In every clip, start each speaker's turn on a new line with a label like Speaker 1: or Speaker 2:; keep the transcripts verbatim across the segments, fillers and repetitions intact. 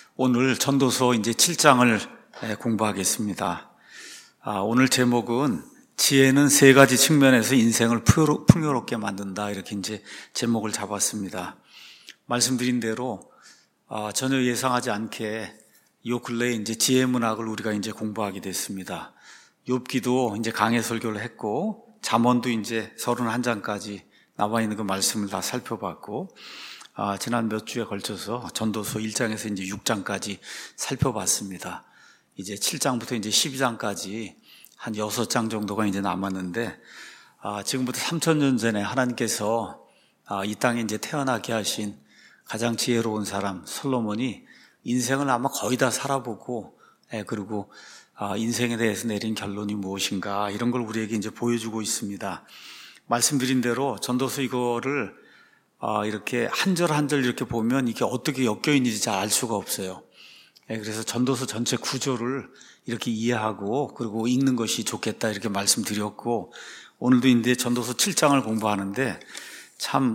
Speaker 1: 오늘 전도서 이제 칠 장을 공부하겠습니다. 아, 오늘 제목은 지혜는 세 가지 측면에서 인생을 풍요롭게 만든다, 이렇게 이제 제목을 잡았습니다. 말씀드린 대로 아, 전혀 예상하지 않게 요 근래에 이제 지혜 문학을 우리가 이제 공부하게 됐습니다. 욥기도 이제 강해 설교를 했고, 잠언도 이제 서른한 장까지 나와 있는 그 말씀을 다 살펴봤고, 아, 지난 몇 주에 걸쳐서 전도서 일 장에서 이제 육 장까지 살펴봤습니다. 이제 칠 장부터 이제 십이 장까지 한 여섯 장 정도가 이제 남았는데, 아, 지금부터 삼천 년 전에 하나님께서 아, 이 땅에 이제 태어나게 하신 가장 지혜로운 사람 솔로몬이 인생을 아마 거의 다 살아보고, 예, 그리고 아, 인생에 대해서 내린 결론이 무엇인가, 이런 걸 우리에게 이제 보여주고 있습니다. 말씀드린 대로 전도서 이거를 아, 이렇게 한 절 한 절 이렇게 보면 이게 어떻게 엮여 있는지 잘 알 수가 없어요. 예, 그래서 전도서 전체 구조를 이렇게 이해하고 그리고 읽는 것이 좋겠다, 이렇게 말씀드렸고, 오늘도 이제 전도서 칠 장을 공부하는데 참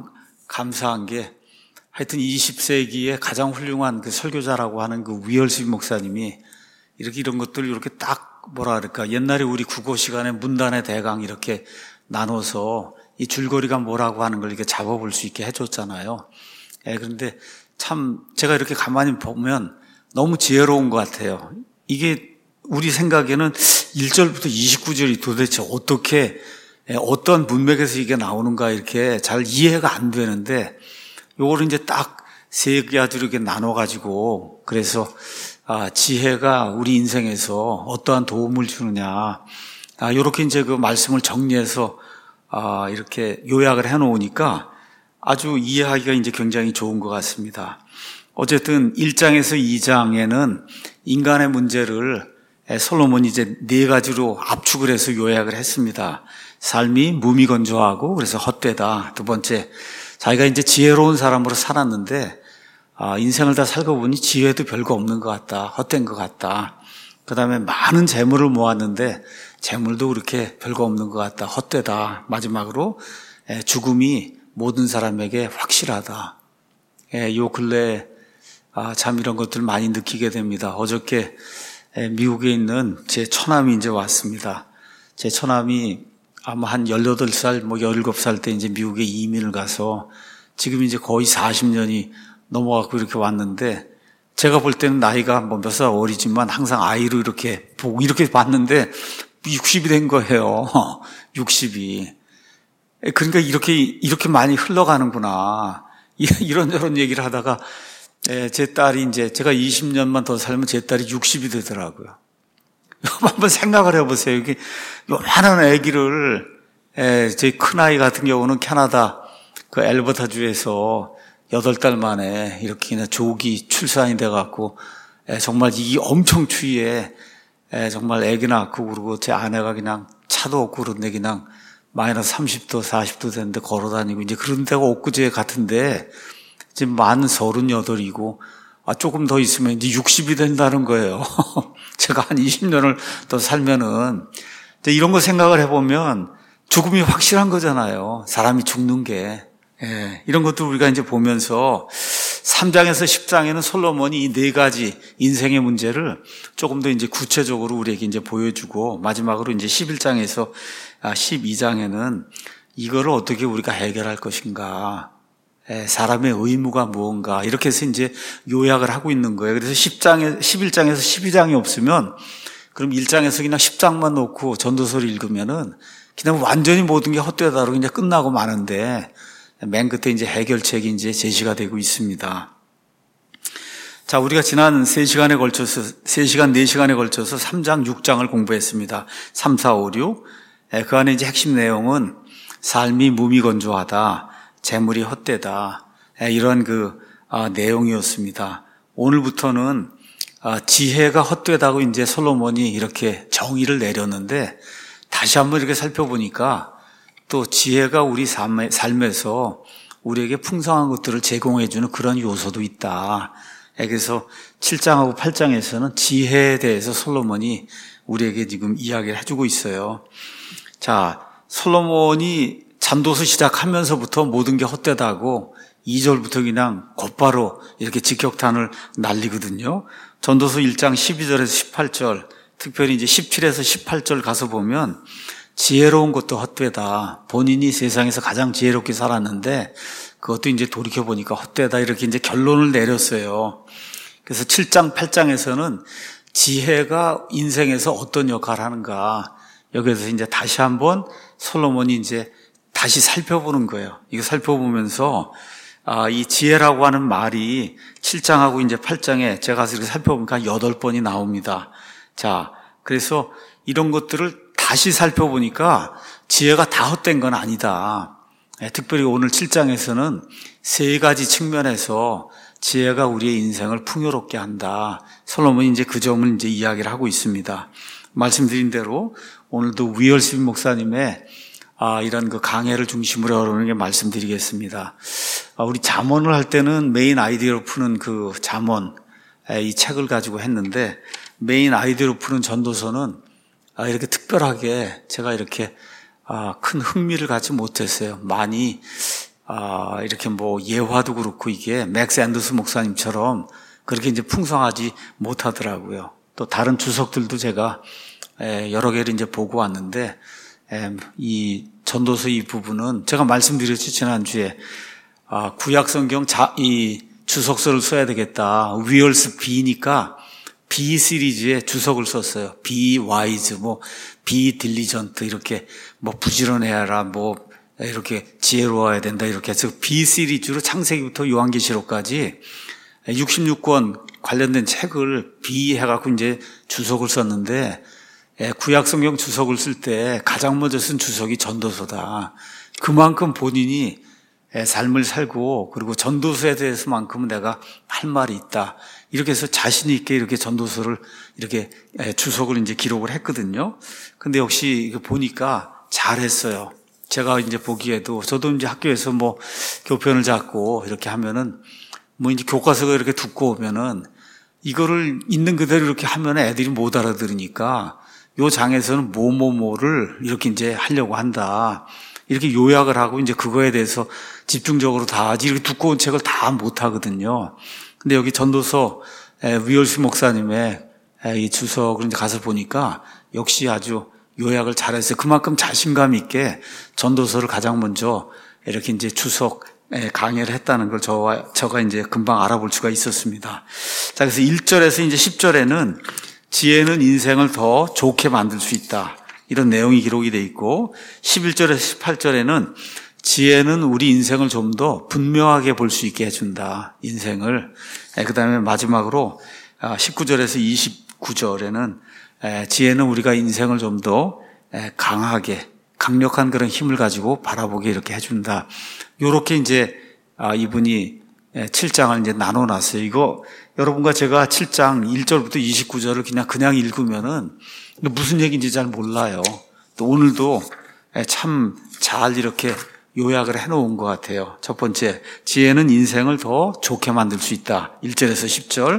Speaker 1: 감사한 게, 하여튼 이십 세기에 가장 훌륭한 그 설교자라고 하는 그 위얼스비 목사님이 이렇게 이런 것들을 이렇게 딱 뭐라 그럴까, 옛날에 우리 국어 시간에 문단의 대강 이렇게 나눠서 이 줄거리가 뭐라고 하는 걸 이렇게 잡아볼 수 있게 해줬잖아요. 예, 그런데 참 제가 이렇게 가만히 보면 너무 지혜로운 것 같아요. 이게 우리 생각에는 일 절부터 이십구 절이 도대체 어떻게, 예, 어떤 문맥에서 이게 나오는가, 이렇게 잘 이해가 안 되는데, 요거를 이제 딱 세 가지로 이렇게 나눠가지고, 그래서 아, 지혜가 우리 인생에서 어떠한 도움을 주느냐, 아, 요렇게 이제 그 말씀을 정리해서 아, 이렇게 요약을 해놓으니까 아주 이해하기가 이제 굉장히 좋은 것 같습니다. 어쨌든 일 장에서 이 장에는 인간의 문제를 솔로몬이 이제 네 가지로 압축을 해서 요약을 했습니다. 삶이 무미건조하고 그래서 헛되다. 두 번째, 자기가 이제 지혜로운 사람으로 살았는데 아, 인생을 다 살고 보니 지혜도 별거 없는 것 같다. 헛된 것 같다. 그 다음에 많은 재물을 모았는데 재물도 그렇게 별거 없는 것 같다. 헛되다. 마지막으로 죽음이 모든 사람에게 확실하다. 요 근래에 아, 참 이런 것들 많이 느끼게 됩니다. 어저께 미국에 있는 제 처남이 이제 왔습니다. 제 처남이 아마 한 열여덟 살, 뭐 열일곱 살 때 이제 미국에 이민을 가서 지금 이제 거의 사십 년이 넘어가고 이렇게 왔는데, 제가 볼 때는 나이가 뭐 몇 살 어리지만 항상 아이로 이렇게 보고 이렇게 봤는데 육십이 된 거예요. 육십이. 그러니까 이렇게, 이렇게 많이 흘러가는구나. 이런저런 얘기를 하다가 제 딸이 이제, 제가 이십 년만 더 살면 제 딸이 육십이 되더라고요. 한번 생각을 해보세요. 이게 요만한 아기를, 제 큰아이 같은 경우는 캐나다 그 엘버타주에서 여덟 달 만에 이렇게 그냥 조기 출산이 돼갖고, 정말 이 엄청 추위에 정말 아기 낳고, 그리고 제 아내가 그냥 차도 없고 그런데 그냥 마이너스 삼십 도, 사십 도 되는데 걸어 다니고, 이제 그런 데가 엊그제 같은데 지금 만 서른여덟이고, 아, 조금 더 있으면 이제 육십이 된다는 거예요. 제가 한 이십 년을 더 살면은, 이런 거 생각을 해보면 죽음이 확실한 거잖아요. 사람이 죽는 게. 예, 이런 것도 우리가 이제 보면서 삼 장에서 십 장에는 솔로몬이 이 네 가지 인생의 문제를 조금 더 이제 구체적으로 우리에게 이제 보여주고, 마지막으로 이제 십일 장에서 십이 장에는 이거를 어떻게 우리가 해결할 것인가, 예, 사람의 의무가 무언가, 이렇게 해서 이제 요약을 하고 있는 거예요. 그래서 십 장에, 십일 장에서 십이 장이 없으면, 그럼 일 장에서 그냥 십 장만 놓고 전도서를 읽으면은 그냥 완전히 모든 게 헛되다로 그냥 끝나고 마는데, 맨 끝에 이제 해결책이 이제 제시가 되고 있습니다. 자, 우리가 지난 세 시간에 걸쳐서, 세 시간, 네 시간에 걸쳐서 삼 장, 육 장을 공부했습니다. 삼, 사, 오, 육. 그 안에 이제 핵심 내용은 삶이 무미건조하다, 재물이 헛되다, 이런 그 아, 내용이었습니다. 오늘부터는 아, 지혜가 헛되다고 이제 솔로몬이 이렇게 정의를 내렸는데, 다시 한번 이렇게 살펴보니까 또 지혜가 우리 삶에, 삶에서 우리에게 풍성한 것들을 제공해주는 그런 요소도 있다. 그래서 칠 장하고 팔 장에서는 지혜에 대해서 솔로몬이 우리에게 지금 이야기를 해주고 있어요. 자, 솔로몬이 전도서 시작하면서부터 모든 게 헛되다고 이 절부터 그냥 곧바로 이렇게 직격탄을 날리거든요. 전도서 일 장 십이 절에서 십팔 절, 특별히 이제 십칠에서 십팔 절 가서 보면 지혜로운 것도 헛되다. 본인이 세상에서 가장 지혜롭게 살았는데 그것도 이제 돌이켜보니까 헛되다. 이렇게 이제 결론을 내렸어요. 그래서 칠 장, 팔 장에서는 지혜가 인생에서 어떤 역할을 하는가. 여기에서 이제 다시 한번 솔로몬이 이제 다시 살펴보는 거예요. 이거 살펴보면서 아, 이 지혜라고 하는 말이 칠 장하고 이제 팔 장에 제가 가서 이렇게 살펴보니까 여덟 번이 나옵니다. 자, 그래서 이런 것들을 다시 살펴보니까 지혜가 다 헛된 건 아니다. 예, 특별히 오늘 칠 장에서는 세 가지 측면에서 지혜가 우리의 인생을 풍요롭게 한다. 솔로몬이 이제 그 점을 이제 이야기를 하고 있습니다. 말씀드린 대로 오늘도 위얼스빈 목사님의 아, 이런 그 강해를 중심으로 여러분에게 말씀드리겠습니다. 아, 우리 잠언을 할 때는 메인 아이디어로 푸는 그 잠언, 이 책을 가지고 했는데 메인 아이디어로 푸는 전도서는 아, 이렇게 특별하게 제가 이렇게 아, 큰 흥미를 갖지 못했어요. 많이 아, 이렇게 뭐 예화도 그렇고 이게 맥스 앤더스 목사님처럼 그렇게 이제 풍성하지 못하더라고요. 또 다른 주석들도 제가 여러 개를 이제 보고 왔는데 이 전도서 이 부분은 제가 말씀드렸죠, 지난주에. 아, 구약성경 자, 이 주석서를 써야 되겠다. 위얼스 B니까 B 시리즈에 주석을 썼어요. Be wise, 뭐, be diligent, 이렇게, 뭐, 부지런해야라, 뭐, 이렇게 지혜로워야 된다, 이렇게 해서 B 시리즈로 창세기부터 요한계시록까지 육십육 권 관련된 책을 B 해갖고 이제 주석을 썼는데, 구약성경 주석을 쓸 때 가장 먼저 쓴 주석이 전도서다. 그만큼 본인이 삶을 살고 그리고 전도서에 대해서만큼은 내가 할 말이 있다. 이렇게 해서 자신 있게 이렇게 전도서를 이렇게 주석을 이제 기록을 했거든요. 근데 역시 보니까 잘했어요. 제가 이제 보기에도 저도 이제 학교에서 뭐 교편을 잡고 이렇게 하면은 뭐 이제 교과서가 이렇게 두꺼우면은 이거를 있는 그대로 이렇게 하면 애들이 못 알아들으니까 요 장에서는 뭐뭐뭐를 이렇게 이제 하려고 한다. 이렇게 요약을 하고 이제 그거에 대해서 집중적으로 다 하지 이렇게 두꺼운 책을 다 못 하거든요. 근데 여기 전도서 위얼스 목사님의 이 주석을 이제 가서 보니까 역시 아주 요약을 잘했어요. 그만큼 자신감 있게 전도서를 가장 먼저 이렇게 이제 주석 강의를 했다는 걸 저와 저가 이제 금방 알아볼 수가 있었습니다. 자, 그래서 일 절에서 이제 십 절에는 지혜는 인생을 더 좋게 만들 수 있다. 이런 내용이 기록이 되어 있고 십일 절에서 십팔 절에는 지혜는 우리 인생을 좀 더 분명하게 볼 수 있게 해준다. 인생을. 그 다음에 마지막으로 십구 절에서 이십구 절에는 지혜는 우리가 인생을 좀 더 강하게 강력한 그런 힘을 가지고 바라보게 이렇게 해준다. 요렇게 이제 이분이 칠 장을 이제 나눠놨어요. 이거 여러분과 제가 칠 장 일 절부터 이십구 절을 그냥 그냥 읽으면은 무슨 얘기인지 잘 몰라요. 또 오늘도 참 잘 이렇게 요약을 해놓은 것 같아요. 첫 번째, 지혜는 인생을 더 좋게 만들 수 있다. 일 절에서 십 절.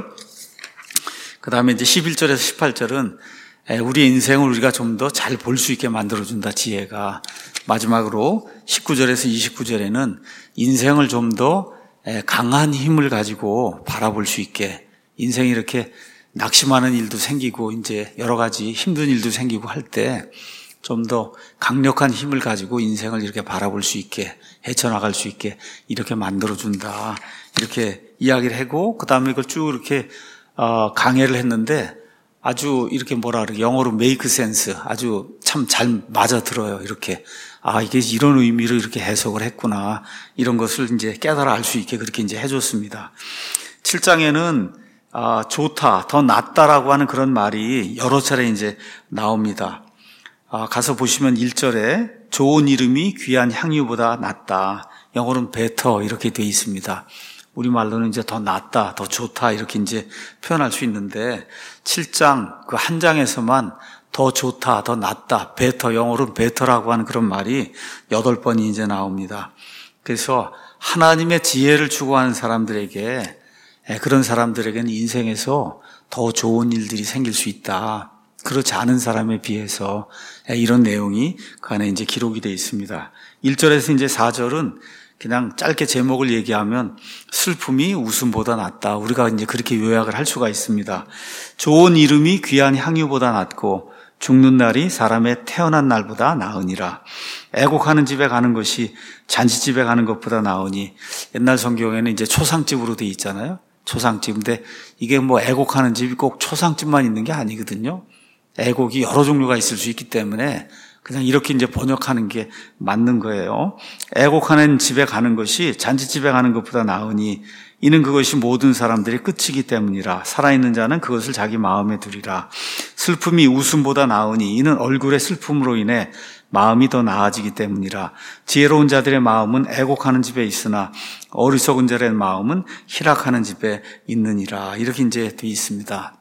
Speaker 1: 그 다음에 이제 십일 절에서 십팔 절은 우리 인생을 우리가 좀 더 잘 볼 수 있게 만들어준다, 지혜가. 마지막으로 십구 절에서 이십구 절에는 인생을 좀 더 강한 힘을 가지고 바라볼 수 있게, 인생이 이렇게 낙심하는 일도 생기고 이제 여러 가지 힘든 일도 생기고 할 때 좀 더 강력한 힘을 가지고 인생을 이렇게 바라볼 수 있게, 헤쳐나갈 수 있게 이렇게 만들어준다. 이렇게 이야기를 하고 그 다음에 이걸 쭉 이렇게 강해를 했는데 아주 이렇게 뭐라 그래, 영어로 make sense, 아주 참 잘 맞아 들어요. 이렇게 아, 이게 이런 의미로 이렇게 해석을 했구나, 이런 것을 이제 깨달아 알 수 있게 그렇게 이제 해줬습니다. 칠 장에는 아, 좋다, 더 낫다라고 하는 그런 말이 여러 차례 이제 나옵니다. 아, 가서 보시면 일 절에 좋은 이름이 귀한 향유보다 낫다. 영어로는 better 이렇게 되어 있습니다. 우리말로는 이제 더 낫다, 더 좋다 이렇게 이제 표현할 수 있는데 칠 장 그 한 장에서만 더 좋다, 더 낫다, better, 영어로는 better라고 하는 그런 말이 여덟 번이 이제 나옵니다. 그래서 하나님의 지혜를 추구하는 사람들에게, 그런 사람들에게는 인생에서 더 좋은 일들이 생길 수 있다. 그렇지 않은 사람에 비해서 이런 내용이 그 안에 이제 기록이 되어 있습니다. 일 절에서 이제 사 절은 그냥 짧게 제목을 얘기하면 슬픔이 웃음보다 낫다. 우리가 이제 그렇게 요약을 할 수가 있습니다. 좋은 이름이 귀한 향유보다 낫고 죽는 날이 사람의 태어난 날보다 나으니라. 애곡하는 집에 가는 것이 잔치집에 가는 것보다 나으니, 옛날 성경에는 이제 초상집으로 돼 있잖아요. 초상집. 근데 이게 뭐 애곡하는 집이 꼭 초상집만 있는 게 아니거든요. 애곡이 여러 종류가 있을 수 있기 때문에 그냥 이렇게 이제 번역하는 게 맞는 거예요. 애곡하는 집에 가는 것이 잔치집에 가는 것보다 나으니 이는 그것이 모든 사람들의 끝이기 때문이라. 살아있는 자는 그것을 자기 마음에 두리라. 슬픔이 웃음보다 나으니 이는 얼굴의 슬픔으로 인해 마음이 더 나아지기 때문이라. 지혜로운 자들의 마음은 애곡하는 집에 있으나 어리석은 자들의 마음은 희락하는 집에 있느니라. 이렇게 이제 되어 있습니다.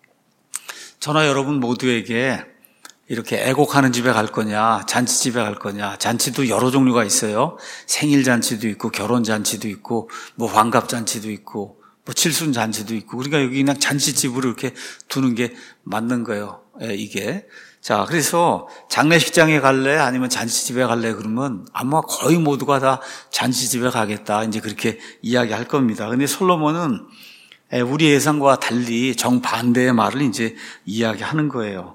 Speaker 1: 저나 여러분 모두에게 이렇게 애곡하는 집에 갈 거냐, 잔치집에 갈 거냐. 잔치도 여러 종류가 있어요. 생일 잔치도 있고, 결혼 잔치도 있고, 뭐 환갑 잔치도 있고, 뭐 칠순 잔치도 있고. 우리가 여기 그냥 잔치집으로 이렇게 두는 게 맞는 거예요. 예, 이게. 자, 그래서 장례식장에 갈래? 아니면 잔치집에 갈래? 그러면 아마 거의 모두가 다 잔치집에 가겠다. 이제 그렇게 이야기할 겁니다. 근데 솔로몬은 우리 예상과 달리 정반대의 말을 이제 이야기하는 거예요.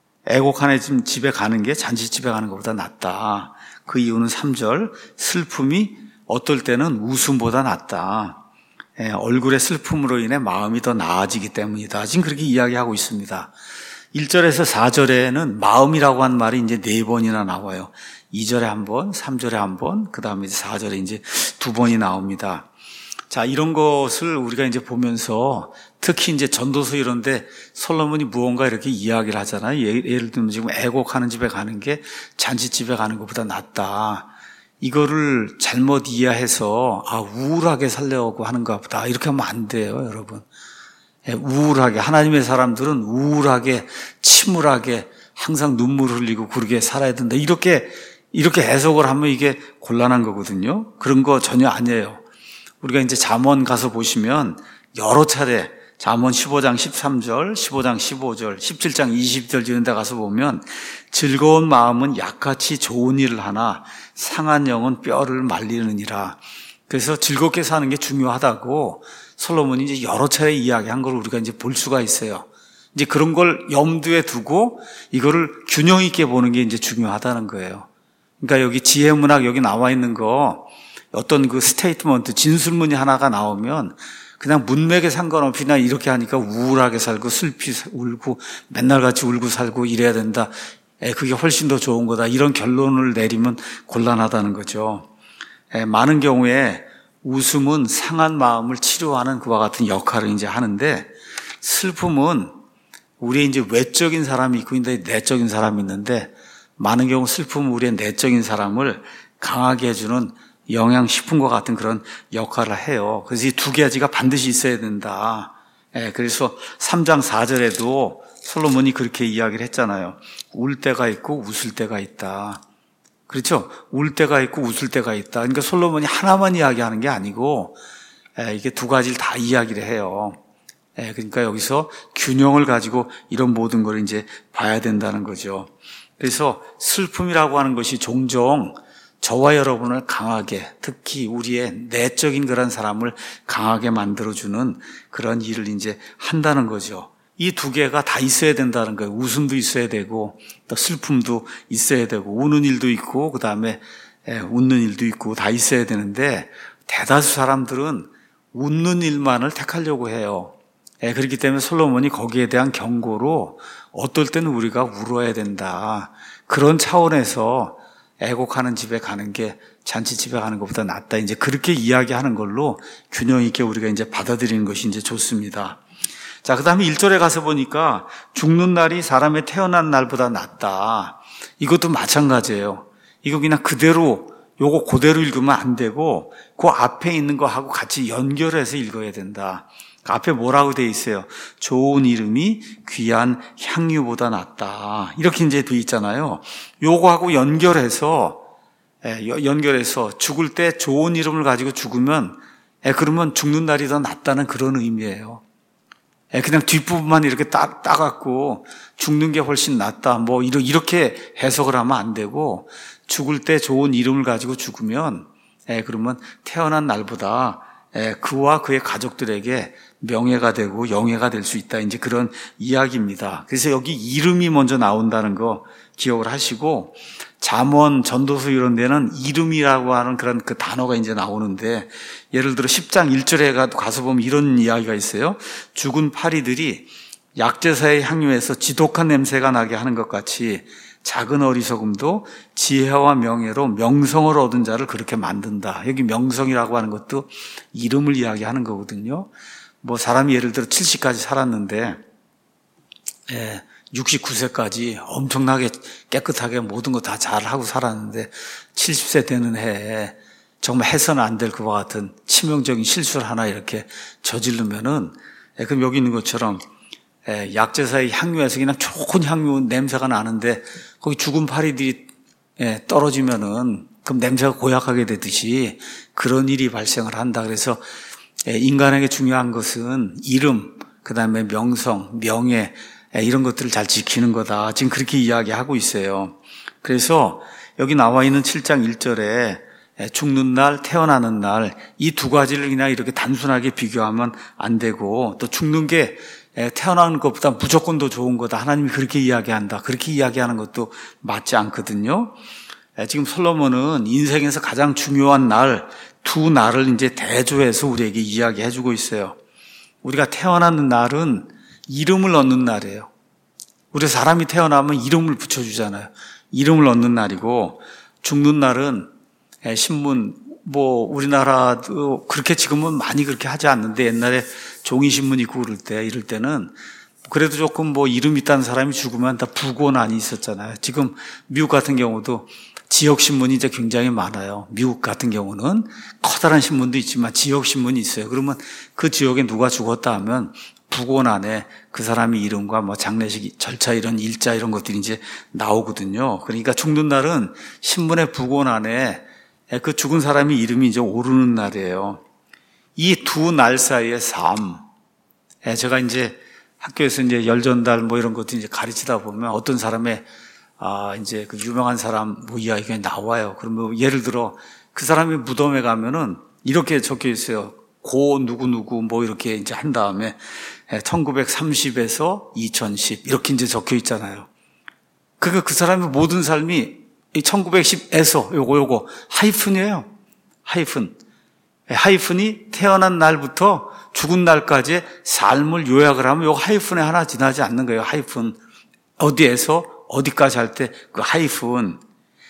Speaker 1: 애곡하는 집에 가는 게 잔치집에 가는 것보다 낫다. 그 이유는 삼 절, 슬픔이 어떨 때는 웃음보다 낫다. 예, 얼굴의 슬픔으로 인해 마음이 더 나아지기 때문이다. 지금 그렇게 이야기하고 있습니다. 일 절에서 사 절에는 마음이라고 한 말이 이제 네 번이나 나와요. 이 절에 한 번, 삼 절에 한 번, 그 다음에 사 절에 이제 두 번이 나옵니다. 자, 이런 것을 우리가 이제 보면서 특히 이제 전도서 이런데 솔로몬이 무언가 이렇게 이야기를 하잖아요. 예를 들면 지금 애곡하는 집에 가는 게 잔치집에 가는 것보다 낫다. 이거를 잘못 이해해서 아, 우울하게 살려고 하는가 보다. 이렇게 하면 안 돼요, 여러분. 우울하게, 하나님의 사람들은 우울하게, 침울하게 항상 눈물 흘리고 그러게 살아야 된다. 이렇게, 이렇게 해석을 하면 이게 곤란한 거거든요. 그런 거 전혀 아니에요. 우리가 이제 잠언 가서 보시면 여러 차례 잠언 십오 장 십삼 절, 십오 장 십오 절, 십칠 장 이십 절 이런 데 가서 보면 즐거운 마음은 약같이 좋은 일을 하나 상한 영은 뼈를 말리느니라. 그래서 즐겁게 사는 게 중요하다고 솔로몬이 이제 여러 차례 이야기한 걸 우리가 이제 볼 수가 있어요. 이제 그런 걸 염두에 두고 이거를 균형 있게 보는 게 이제 중요하다는 거예요. 그러니까 여기 지혜문학 여기 나와 있는 거 어떤 그 스테이트먼트, 진술문이 하나가 나오면 그냥 문맥에 상관없이 그냥 이렇게 하니까 우울하게 살고 슬피 울고 맨날 같이 울고 살고 이래야 된다. 에, 그게 훨씬 더 좋은 거다. 이런 결론을 내리면 곤란하다는 거죠. 에, 많은 경우에 웃음은 상한 마음을 치료하는 그와 같은 역할을 이제 하는데 슬픔은 우리의 이제 외적인 사람이 있고 이제 내적인 사람이 있는데 많은 경우 슬픔은 우리의 내적인 사람을 강하게 해주는 영양식품과 같은 그런 역할을 해요. 그래서 이 두 가지가 반드시 있어야 된다. 예, 그래서 삼 장 사 절에도 솔로몬이 그렇게 이야기를 했잖아요. 울 때가 있고 웃을 때가 있다. 그렇죠? 울 때가 있고 웃을 때가 있다. 그러니까 솔로몬이 하나만 이야기하는 게 아니고 예, 이게 두 가지를 다 이야기를 해요. 예, 그러니까 여기서 균형을 가지고 이런 모든 걸 이제 봐야 된다는 거죠. 그래서 슬픔이라고 하는 것이 종종 저와 여러분을 강하게, 특히 우리의 내적인 그런 사람을 강하게 만들어주는 그런 일을 이제 한다는 거죠. 이 두 개가 다 있어야 된다는 거예요. 웃음도 있어야 되고, 또 슬픔도 있어야 되고, 우는 일도 있고, 그 다음에 웃는 일도 있고, 다 있어야 되는데, 대다수 사람들은 웃는 일만을 택하려고 해요. 그렇기 때문에 솔로몬이 거기에 대한 경고로 어떨 때는 우리가 울어야 된다. 그런 차원에서 애곡하는 집에 가는 게 잔치집에 가는 것보다 낫다. 이제 그렇게 이야기하는 걸로 균형 있게 우리가 이제 받아들이는 것이 이제 좋습니다. 자, 그 다음에 일 절에 가서 보니까 죽는 날이 사람의 태어난 날보다 낫다. 이것도 마찬가지예요. 이거 그냥 그대로, 요거 그대로 읽으면 안 되고, 그 앞에 있는 거하고 같이 연결해서 읽어야 된다. 그 앞에 뭐라고 돼 있어요? 좋은 이름이 귀한 향유보다 낫다. 이렇게 이제 돼 있잖아요. 요거하고 연결해서, 예, 연결해서 죽을 때 좋은 이름을 가지고 죽으면, 예, 그러면 죽는 날이 더 낫다는 그런 의미예요. 그냥 뒷부분만 이렇게 따, 따갖고 죽는 게 훨씬 낫다. 뭐 이렇게 해석을 하면 안 되고, 죽을 때 좋은 이름을 가지고 죽으면 그러면 태어난 날보다 그와 그의 가족들에게 명예가 되고 영예가 될 수 있다. 이제 그런 이야기입니다. 그래서 여기 이름이 먼저 나온다는 거 기억을 하시고, 잠언, 전도서 이런 데는 이름이라고 하는 그런 그 단어가 이제 나오는데, 예를 들어 십 장 일 절에 가서 보면 이런 이야기가 있어요. 죽은 파리들이 약제사의 향유에서 지독한 냄새가 나게 하는 것 같이 작은 어리석음도 지혜와 명예로 명성을 얻은 자를 그렇게 만든다. 여기 명성이라고 하는 것도 이름을 이야기하는 거거든요. 뭐 사람이 예를 들어 칠십까지 살았는데 예, 육십구 세까지 엄청나게 깨끗하게 모든 거 다 잘하고 살았는데 칠십 세 되는 해에 정말 해서는 안 될 것과 같은 치명적인 실수를 하나 이렇게 저지르면은, 예, 그럼 여기 있는 것처럼 예, 약제사의 향유에서 그냥 좋은 향유 냄새가 나는데 거기 죽은 파리들이 예, 떨어지면은 그럼 냄새가 고약하게 되듯이 그런 일이 발생을 한다. 그래서 예, 인간에게 중요한 것은 이름, 그 다음에 명성, 명예, 예, 이런 것들을 잘 지키는 거다. 지금 그렇게 이야기하고 있어요. 그래서 여기 나와 있는 칠 장 일 절에 죽는 날, 태어나는 날, 이 두 가지를 그냥 이렇게 단순하게 비교하면 안 되고, 또 죽는 게 태어나는 것보다 무조건 더 좋은 거다. 하나님이 그렇게 이야기한다. 그렇게 이야기하는 것도 맞지 않거든요. 지금 솔로몬은 인생에서 가장 중요한 날, 두 날을 이제 대조해서 우리에게 이야기해 주고 있어요. 우리가 태어나는 날은 이름을 얻는 날이에요. 우리 사람이 태어나면 이름을 붙여주잖아요. 이름을 얻는 날이고, 죽는 날은 신문, 뭐 우리나라도 그렇게 지금은 많이 그렇게 하지 않는데 옛날에 종이신문 있고 그럴 때 이럴 때는 그래도 조금 뭐 이름 있다는 사람이 죽으면 다 부고난이 있었잖아요. 지금 미국 같은 경우도 지역신문이 이제 굉장히 많아요. 미국 같은 경우는 커다란 신문도 있지만 지역신문이 있어요. 그러면 그 지역에 누가 죽었다 하면 부고난에 그 사람의 이름과 뭐 장례식 절차 이런 일자 이런 것들이 이제 나오거든요. 그러니까 죽는 날은 신문의 부고난에 그 죽은 사람의 이름이 이제 오르는 날이에요. 이 두 날 사이의 삶. 제가 이제 학교에서 이제 열전달 뭐 이런 것도 이제 가르치다 보면 어떤 사람의 아 이제 그 유명한 사람 뭐 이야기가 나와요. 그러면 예를 들어 그 사람이 무덤에 가면은 이렇게 적혀 있어요. 고 누구누구 뭐 이렇게 이제 한 다음에 천구백삼십에서 이천십 이렇게 이제 적혀 있잖아요. 그러니까 그 사람의 모든 삶이 이 천구백십에서 요거 요거 하이픈이에요. 하이픈. 하이픈이 태어난 날부터 죽은 날까지 삶을 요약을 하면 요거 하이픈에 하나 지나지 않는 거예요. 하이픈. 어디에서 어디까지 할 때 그 하이픈.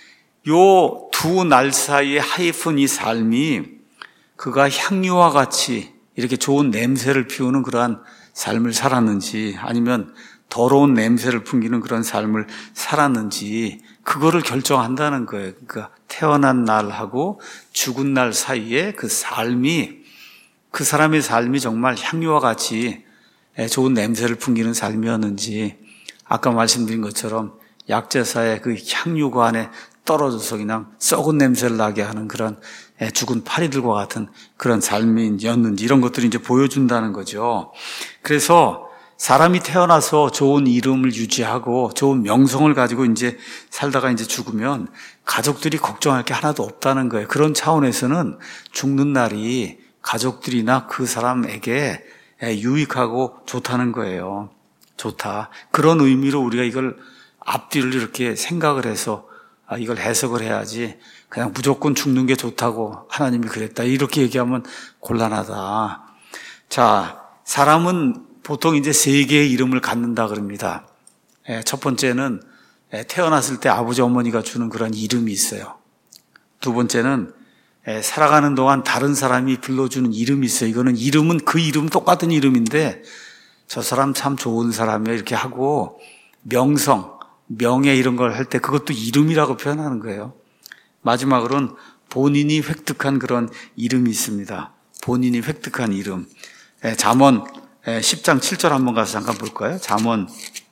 Speaker 1: 요 두 날 사이의 하이픈 이 삶이 그가 향유와 같이 이렇게 좋은 냄새를 피우는 그러한 삶을 살았는지 아니면 더러운 냄새를 풍기는 그런 삶을 살았는지 그거를 결정한다는 거예요. 그러니까 태어난 날하고 죽은 날 사이에 그 삶이 그 사람의 삶이 정말 향유와 같이 좋은 냄새를 풍기는 삶이었는지 아까 말씀드린 것처럼 약제사의 그 향유가 안에 떨어져서 그냥 썩은 냄새를 나게 하는 그런 죽은 파리들과 같은 그런 삶이었는지 이런 것들이 이제 보여준다는 거죠. 그래서 사람이 태어나서 좋은 이름을 유지하고 좋은 명성을 가지고 이제 살다가 이제 죽으면 가족들이 걱정할 게 하나도 없다는 거예요. 그런 차원에서는 죽는 날이 가족들이나 그 사람에게 유익하고 좋다는 거예요. 좋다. 그런 의미로 우리가 이걸 앞뒤를 이렇게 생각을 해서 아, 이걸 해석을 해야지 그냥 무조건 죽는 게 좋다고 하나님이 그랬다. 이렇게 얘기하면 곤란하다. 자, 사람은 보통 이제 세 개의 이름을 갖는다 그럽니다. 첫 번째는 태어났을 때 아버지 어머니가 주는 그런 이름이 있어요. 두 번째는 살아가는 동안 다른 사람이 불러주는 이름이 있어요. 이거는 이름은 그 이름 똑같은 이름인데 저 사람 참 좋은 사람이야 이렇게 하고 명성, 명예 이런 걸 할 때 그것도 이름이라고 표현하는 거예요. 마지막으로는 본인이 획득한 그런 이름이 있습니다. 본인이 획득한 이름. 잠언 십 장 칠 절 한번 가서 잠깐 볼까요? 잠언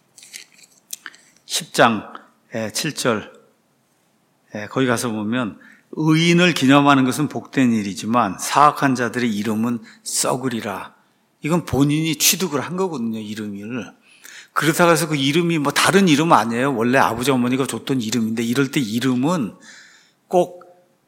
Speaker 1: 십 장 칠 절 거기 가서 보면 의인을 기념하는 것은 복된 일이지만 사악한 자들의 이름은 썩으리라. 이건 본인이 취득을 한 거거든요, 이름을. 그렇다고 해서 그 이름이 뭐 다른 이름 아니에요. 원래 아버지 어머니가 줬던 이름인데, 이럴 때 이름은 꼭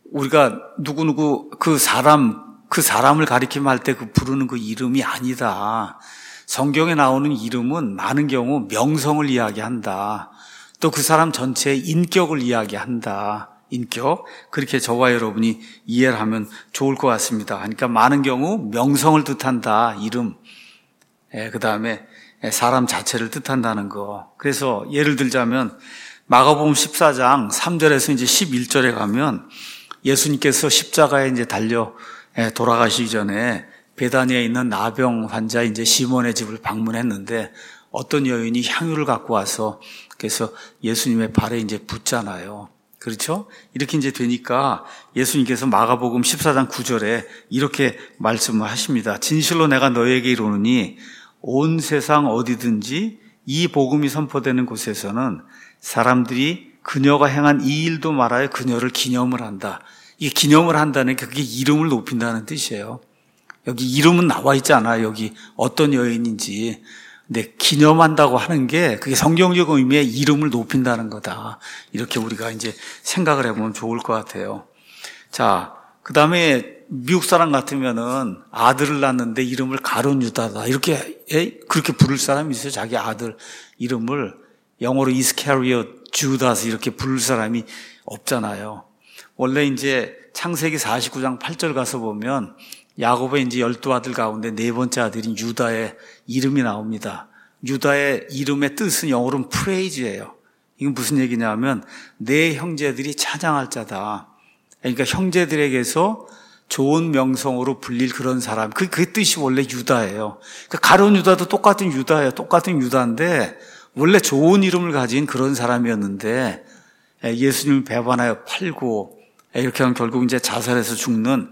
Speaker 1: 우리가 누구누구 그 사람, 그 사람을 가리키면 할 때 그 부르는 그 이름이 아니다. 성경에 나오는 이름은 많은 경우 명성을 이야기한다. 또 그 사람 전체의 인격을 이야기한다. 인격. 그렇게 저와 여러분이 이해를 하면 좋을 것 같습니다. 그러니까 많은 경우 명성을 뜻한다. 이름. 예, 그 다음에 사람 자체를 뜻한다는 거. 그래서 예를 들자면 마가복음 십사 장 삼 절에서 이제 십일 절에 가면 예수님께서 십자가에 이제 달려 돌아가시기 전에 베다니아에 있는 나병 환자 이제 시몬의 집을 방문했는데 어떤 여인이 향유를 갖고 와서 그래서 예수님의 발에 이제 붓잖아요. 그렇죠? 이렇게 이제 되니까 예수님께서 마가복음 십사 장 구 절에 이렇게 말씀을 하십니다. 진실로 내가 너에게 이르노니 온 세상 어디든지 이 복음이 선포되는 곳에서는 사람들이 그녀가 행한 이 일도 말하여 그녀를 기념을 한다. 이게 기념을 한다는 게 그게 이름을 높인다는 뜻이에요. 여기 이름은 나와 있지 않아요. 여기 어떤 여인인지. 근데 기념한다고 하는 게 그게 성경적 의미의 이름을 높인다는 거다. 이렇게 우리가 이제 생각을 해보면 좋을 것 같아요. 자, 그 다음에 미국 사람 같으면은 아들을 낳는데 이름을 가룟 유다다. 이렇게, 그렇게 부를 사람이 있어요. 자기 아들 이름을 영어로 이스카리엇 주다스 이렇게 부를 사람이 없잖아요. 원래 이제 창세기 사십구 장 팔 절 가서 보면 야곱의 이제 열두 아들 가운데 네 번째 아들인 유다의 이름이 나옵니다. 유다의 이름의 뜻은 영어로는 프레이즈예요. 이건 무슨 얘기냐면 내 형제들이 찬양할 자다. 그러니까 형제들에게서 좋은 명성으로 불릴 그런 사람. 그, 그 뜻이 원래 유다예요. 그러니까 가룟 유다도 똑같은 유다예요. 똑같은 유다인데 원래 좋은 이름을 가진 그런 사람이었는데 예수님을 배반하여 팔고 이렇게 하면 결국 이제 자살해서 죽는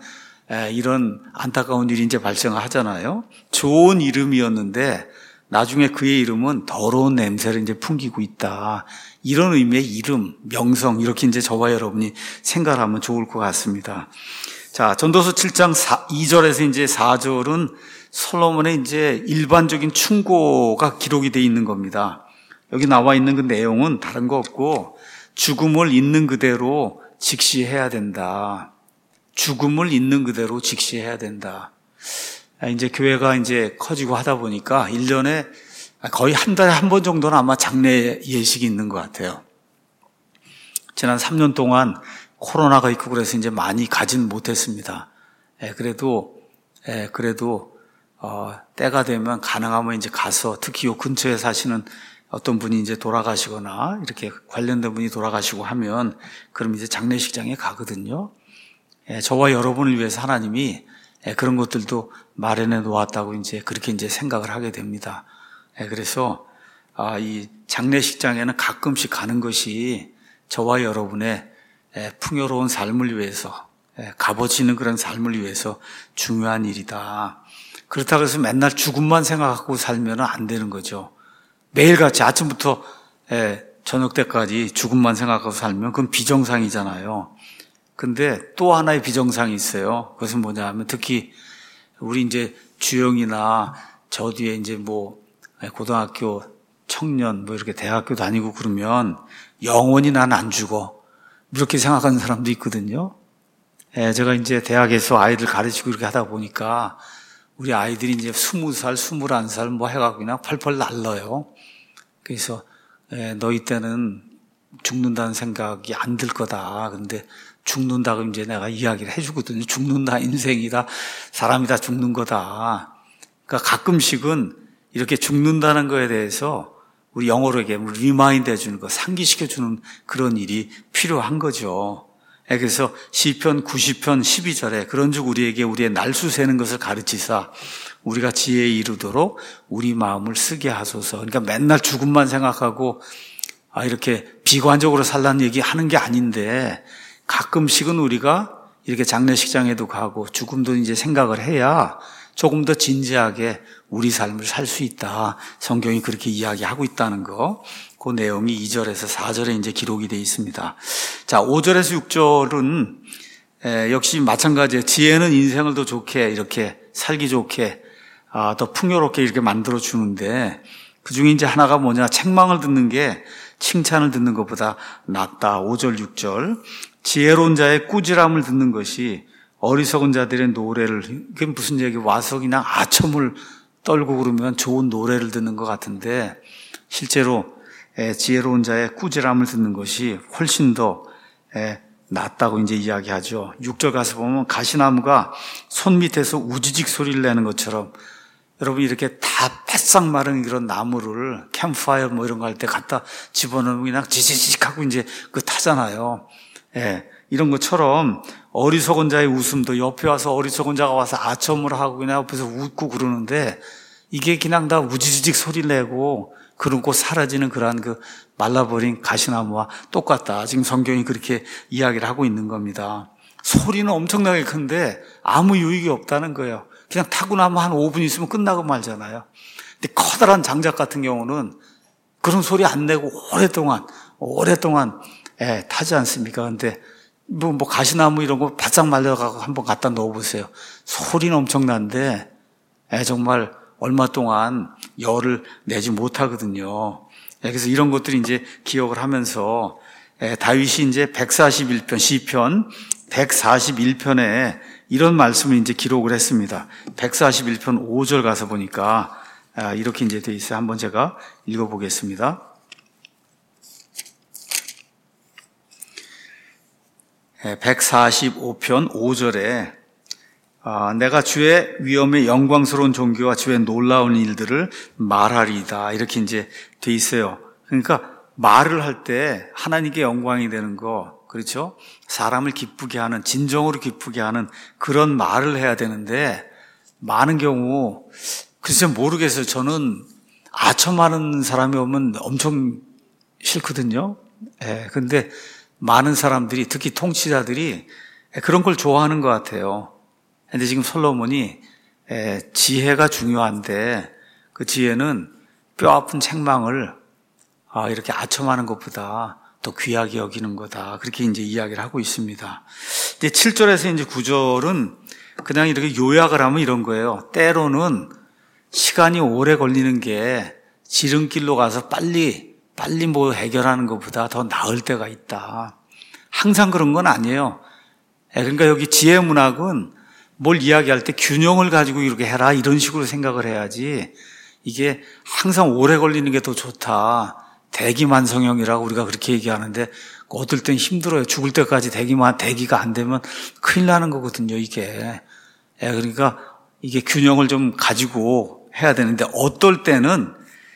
Speaker 1: 이런 안타까운 일이 이제 발생을 하잖아요. 좋은 이름이었는데 나중에 그의 이름은 더러운 냄새를 이제 풍기고 있다. 이런 의미의 이름, 명성 이렇게 이제 저와 여러분이 생각하면 좋을 것 같습니다. 자, 전도서 칠 장 이 절에서 이제 사 절은 솔로몬의 이제 일반적인 충고가 기록이 되어 있는 겁니다. 여기 나와 있는 그 내용은 다른 거 없고 죽음을 있는 그대로 직시해야 된다. 죽음을 있는 그대로 직시해야 된다. 이제 교회가 이제 커지고 하다 보니까 일 년에 거의 한 달에 한 번 정도는 아마 장례 예식이 있는 것 같아요. 지난 삼 년 동안 코로나가 있고 그래서 이제 많이 가진 못했습니다. 예, 그래도, 예, 그래도, 어, 때가 되면 가능하면 이제 가서 특히 요 근처에 사시는 어떤 분이 이제 돌아가시거나 이렇게 관련된 분이 돌아가시고 하면 그럼 이제 장례식장에 가거든요. 예, 저와 여러분을 위해서 하나님이 예, 그런 것들도 마련해 놓았다고 이제 그렇게 이제 생각을 하게 됩니다. 예, 그래서 아, 이 장례식장에는 가끔씩 가는 것이 저와 여러분의 예, 풍요로운 삶을 위해서 예, 값어지는 그런 삶을 위해서 중요한 일이다. 그렇다고 해서 맨날 죽음만 생각하고 살면 안 되는 거죠. 매일같이 아침부터 예, 저녁 때까지 죽음만 생각하고 살면 그건 비정상이잖아요. 근데 또 하나의 비정상이 있어요. 그것은 뭐냐 하면 특히 우리 이제 주영이나 저 뒤에 이제 뭐 고등학교 청년 뭐 이렇게 대학교 다니고 그러면 영원히 난 안 죽어. 이렇게 생각하는 사람도 있거든요. 예, 제가 이제 대학에서 아이들 가르치고 이렇게 하다 보니까 우리 아이들이 이제 스무 살, 스물한 살 뭐 해갖고 그냥 펄펄 날라요. 그래서 예, 너희 때는 죽는다는 생각이 안 들 거다. 근데 죽는다고 이제 내가 이야기를 해주거든요. 죽는다, 인생이다, 사람이 다 죽는 거다. 그러니까 가끔씩은 이렇게 죽는다는 거에 대해서 우리 영어로 얘기하면 리마인드 해주는 거, 상기시켜주는 그런 일이 필요한 거죠. 그래서 시편 구십 편 십이 절에 그런즉 우리에게 우리의 날수 세는 것을 가르치사 우리가 지혜에 이르도록 우리 마음을 쓰게 하소서. 그러니까 맨날 죽음만 생각하고 아 이렇게 비관적으로 살라는 얘기 하는 게 아닌데 가끔씩은 우리가 이렇게 장례식장에도 가고 죽음도 이제 생각을 해야 조금 더 진지하게 우리 삶을 살 수 있다. 성경이 그렇게 이야기하고 있다는 거. 그 내용이 이 절에서 사 절에 이제 기록이 되어 있습니다. 자, 오 절에서 육 절은 에, 역시 마찬가지예요. 지혜는 인생을 더 좋게 이렇게 살기 좋게 더 풍요롭게 이렇게 만들어 주는데 그 중에 이제 하나가 뭐냐, 책망을 듣는 게 칭찬을 듣는 것보다 낫다. 오 절 육 절. 지혜로운 자의 꾸지람을 듣는 것이 어리석은 자들의 노래를, 그게 무슨 얘기, 와서 그냥 아첨을 떨고 그러면 좋은 노래를 듣는 것 같은데 실제로 지혜로운 자의 꾸지람을 듣는 것이 훨씬 더 낫다고 이제 이야기하죠. 육 절 가서 보면 가시나무가 손 밑에서 우지직 소리를 내는 것처럼, 여러분 이렇게 다 바싹 마른 이런 나무를 캠프파이어 뭐 이런 거 할 때 갖다 집어넣으면 그냥 지지직 하고 이제 그 타잖아요. 예. 이런 것처럼 어리석은 자의 웃음도 옆에 와서 어리석은 자가 와서 아첨을 하고 그냥 옆에서 웃고 그러는데 이게 그냥 다 우지직 소리를 내고 그러고 사라지는 그러한 그 말라버린 가시나무와 똑같다. 지금 성경이 그렇게 이야기를 하고 있는 겁니다. 소리는 엄청나게 큰데 아무 유익이 없다는 거예요. 그냥 타고 나면 한 오 분 있으면 끝나고 말잖아요. 근데 커다란 장작 같은 경우는 그런 소리 안 내고 오랫동안, 오랫동안, 예, 타지 않습니까? 근데 뭐, 뭐, 가시나무 이런 거 바싹 말려가고 한번 갖다 넣어보세요. 소리는 엄청난데, 예, 정말 얼마 동안 열을 내지 못하거든요. 예, 그래서 이런 것들이 이제 기억을 하면서, 예, 다윗이 이제 백사십일 편, 시편 백사십일 편에 이런 말씀을 이제 기록을 했습니다. 백사십일 편 오 절 가서 보니까, 아, 이렇게 이제 돼 있어요. 한번 제가 읽어보겠습니다. 백사십오 편 오 절에 아, 내가 주의 위엄의 영광스러운 존귀와 주의 놀라운 일들을 말하리이다. 이렇게 이제 돼 있어요. 그러니까 말을 할 때 하나님께 영광이 되는 거, 그렇죠? 사람을 기쁘게 하는, 진정으로 기쁘게 하는 그런 말을 해야 되는데 많은 경우 글쎄 모르겠어요. 저는 아첨하는 사람이 오면 엄청 싫거든요. 예, 근데 많은 사람들이, 특히 통치자들이 그런 걸 좋아하는 것 같아요. 근데 지금 솔로몬이 지혜가 중요한데 그 지혜는 뼈아픈 책망을 이렇게 아첨하는 것보다 더 귀하게 여기는 거다. 그렇게 이제 이야기를 하고 있습니다. 이제 칠 절에서 이제 구 절은 그냥 이렇게 요약을 하면 이런 거예요. 때로는 시간이 오래 걸리는 게 지름길로 가서 빨리 빨리 뭐 해결하는 것보다 더 나을 때가 있다. 항상 그런 건 아니에요. 그러니까 여기 지혜 문학은 뭘 이야기할 때 균형을 가지고 이렇게 해라 이런 식으로 생각을 해야지, 이게 항상 오래 걸리는 게 더 좋다. 대기만성형이라고 우리가 그렇게 얘기하는데 어떨 땐 힘들어요. 죽을 때까지 대기만, 대기가 안 되면 큰일 나는 거거든요, 이게. 그러니까 이게 균형을 좀 가지고 해야 되는데 어떨 때는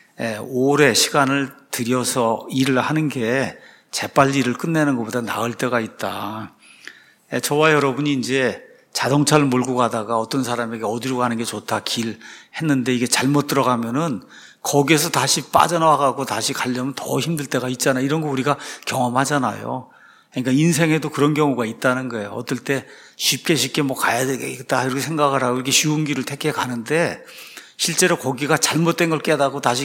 Speaker 1: 오래 시간을 들여서 일을 하는 게 재빨리 일을 끝내는 것보다 나을 때가 있다. 저와 여러분이 이제 자동차를 몰고 가다가 어떤 사람에게 어디로 가는 게 좋다, 길 했는데 이게 잘못 들어가면은 거기에서 다시 빠져나와가고 다시 가려면 더 힘들 때가 있잖아요. 이런 거 우리가 경험하잖아요. 그러니까 인생에도 그런 경우가 있다는 거예요. 어떨 때 쉽게 쉽게 뭐 가야 되겠다 이렇게 생각을 하고 이렇게 쉬운 길을 택해 가는데 실제로 거기가 잘못된 걸 깨닫고 다시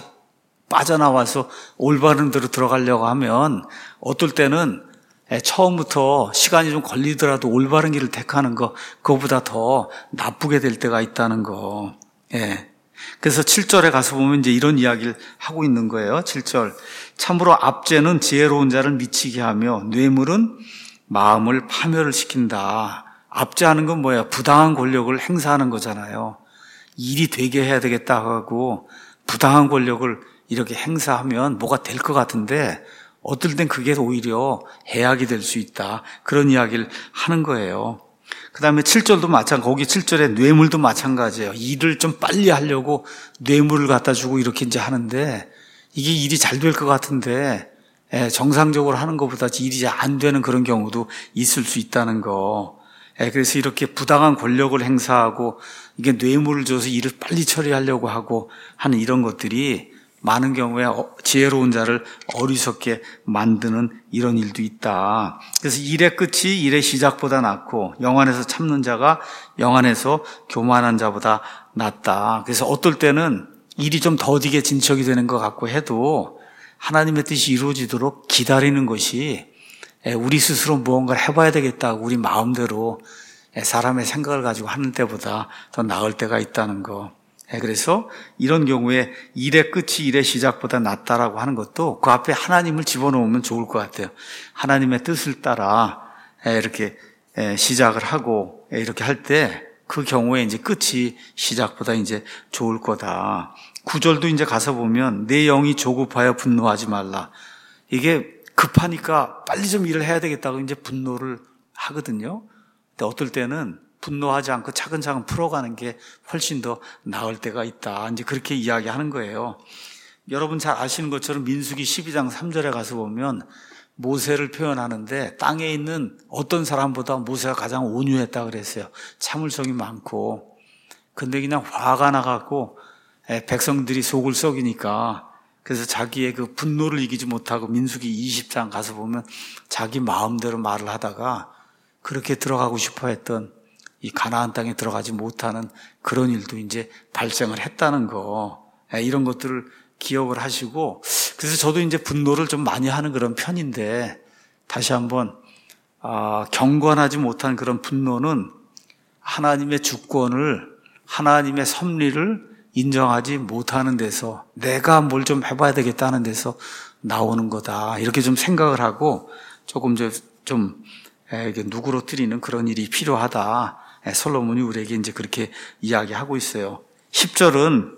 Speaker 1: 빠져나와서 올바른 데로 들어가려고 하면 어떨 때는 처음부터 시간이 좀 걸리더라도 올바른 길을 택하는 거, 그거보다 더 나쁘게 될 때가 있다는 거. 예. 그래서 칠 절에 가서 보면 이제 이런 이야기를 하고 있는 거예요. 칠 절. 참으로 압제는 지혜로운 자를 미치게 하며 뇌물은 마음을 파멸을 시킨다. 압제하는 건 뭐예요? 부당한 권력을 행사하는 거잖아요. 일이 되게 해야 되겠다 하고 부당한 권력을 이렇게 행사하면 뭐가 될 것 같은데 어떨 땐 그게 오히려 해악이 될 수 있다. 그런 이야기를 하는 거예요. 그 다음에 칠 절도 마찬가지, 거기 칠 절에 뇌물도 마찬가지예요. 일을 좀 빨리 하려고 뇌물을 갖다 주고 이렇게 이제 하는데 이게 일이 잘 될 것 같은데 정상적으로 하는 것보다 일이 잘 안 되는 그런 경우도 있을 수 있다는 거. 그래서 이렇게 부당한 권력을 행사하고 이게 뇌물을 줘서 일을 빨리 처리하려고 하고 하는 이런 것들이 많은 경우에 지혜로운 자를 어리석게 만드는 이런 일도 있다. 그래서 일의 끝이 일의 시작보다 낫고 영안에서 참는 자가 영안에서 교만한 자보다 낫다. 그래서 어떨 때는 일이 좀 더디게 진척이 되는 것 같고 해도 하나님의 뜻이 이루어지도록 기다리는 것이 우리 스스로 무언가를 해봐야 되겠다고 우리 마음대로 사람의 생각을 가지고 하는 때보다 더 나을 때가 있다는 거. 그래서 이런 경우에 일의 끝이 일의 시작보다 낫다라고 하는 것도 그 앞에 하나님을 집어넣으면 좋을 것 같아요. 하나님의 뜻을 따라 이렇게 시작을 하고 이렇게 할 때 그 경우에 이제 끝이 시작보다 이제 좋을 거다. 구절도 이제 가서 보면 내 영이 조급하여 분노하지 말라. 이게 급하니까 빨리 좀 일을 해야 되겠다고 이제 분노를 하거든요. 근데 어떨 때는 분노하지 않고 차근차근 풀어가는 게 훨씬 더 나을 때가 있다. 이제 그렇게 이야기하는 거예요. 여러분 잘 아시는 것처럼 민수기 십이 장 삼 절에 가서 보면 모세를 표현하는데 땅에 있는 어떤 사람보다 모세가 가장 온유했다 그랬어요. 참을성이 많고. 근데 그냥 화가 나갖고 백성들이 속을 썩이니까 그래서 자기의 그 분노를 이기지 못하고 민수기 이십 장 가서 보면 자기 마음대로 말을 하다가 그렇게 들어가고 싶어 했던 이 가나안 땅에 들어가지 못하는 그런 일도 이제 발생을 했다는 거, 이런 것들을 기억을 하시고, 그래서 저도 이제 분노를 좀 많이 하는 그런 편인데, 다시 한번, 아, 경건하지 못한 그런 분노는 하나님의 주권을, 하나님의 섭리를 인정하지 못하는 데서, 내가 뭘 좀 해봐야 되겠다는 데서 나오는 거다. 이렇게 좀 생각을 하고, 조금 좀, 이게 누그러뜨리는 그런 일이 필요하다. 솔로몬이 우리에게 이제 그렇게 이야기하고 있어요. 십 절은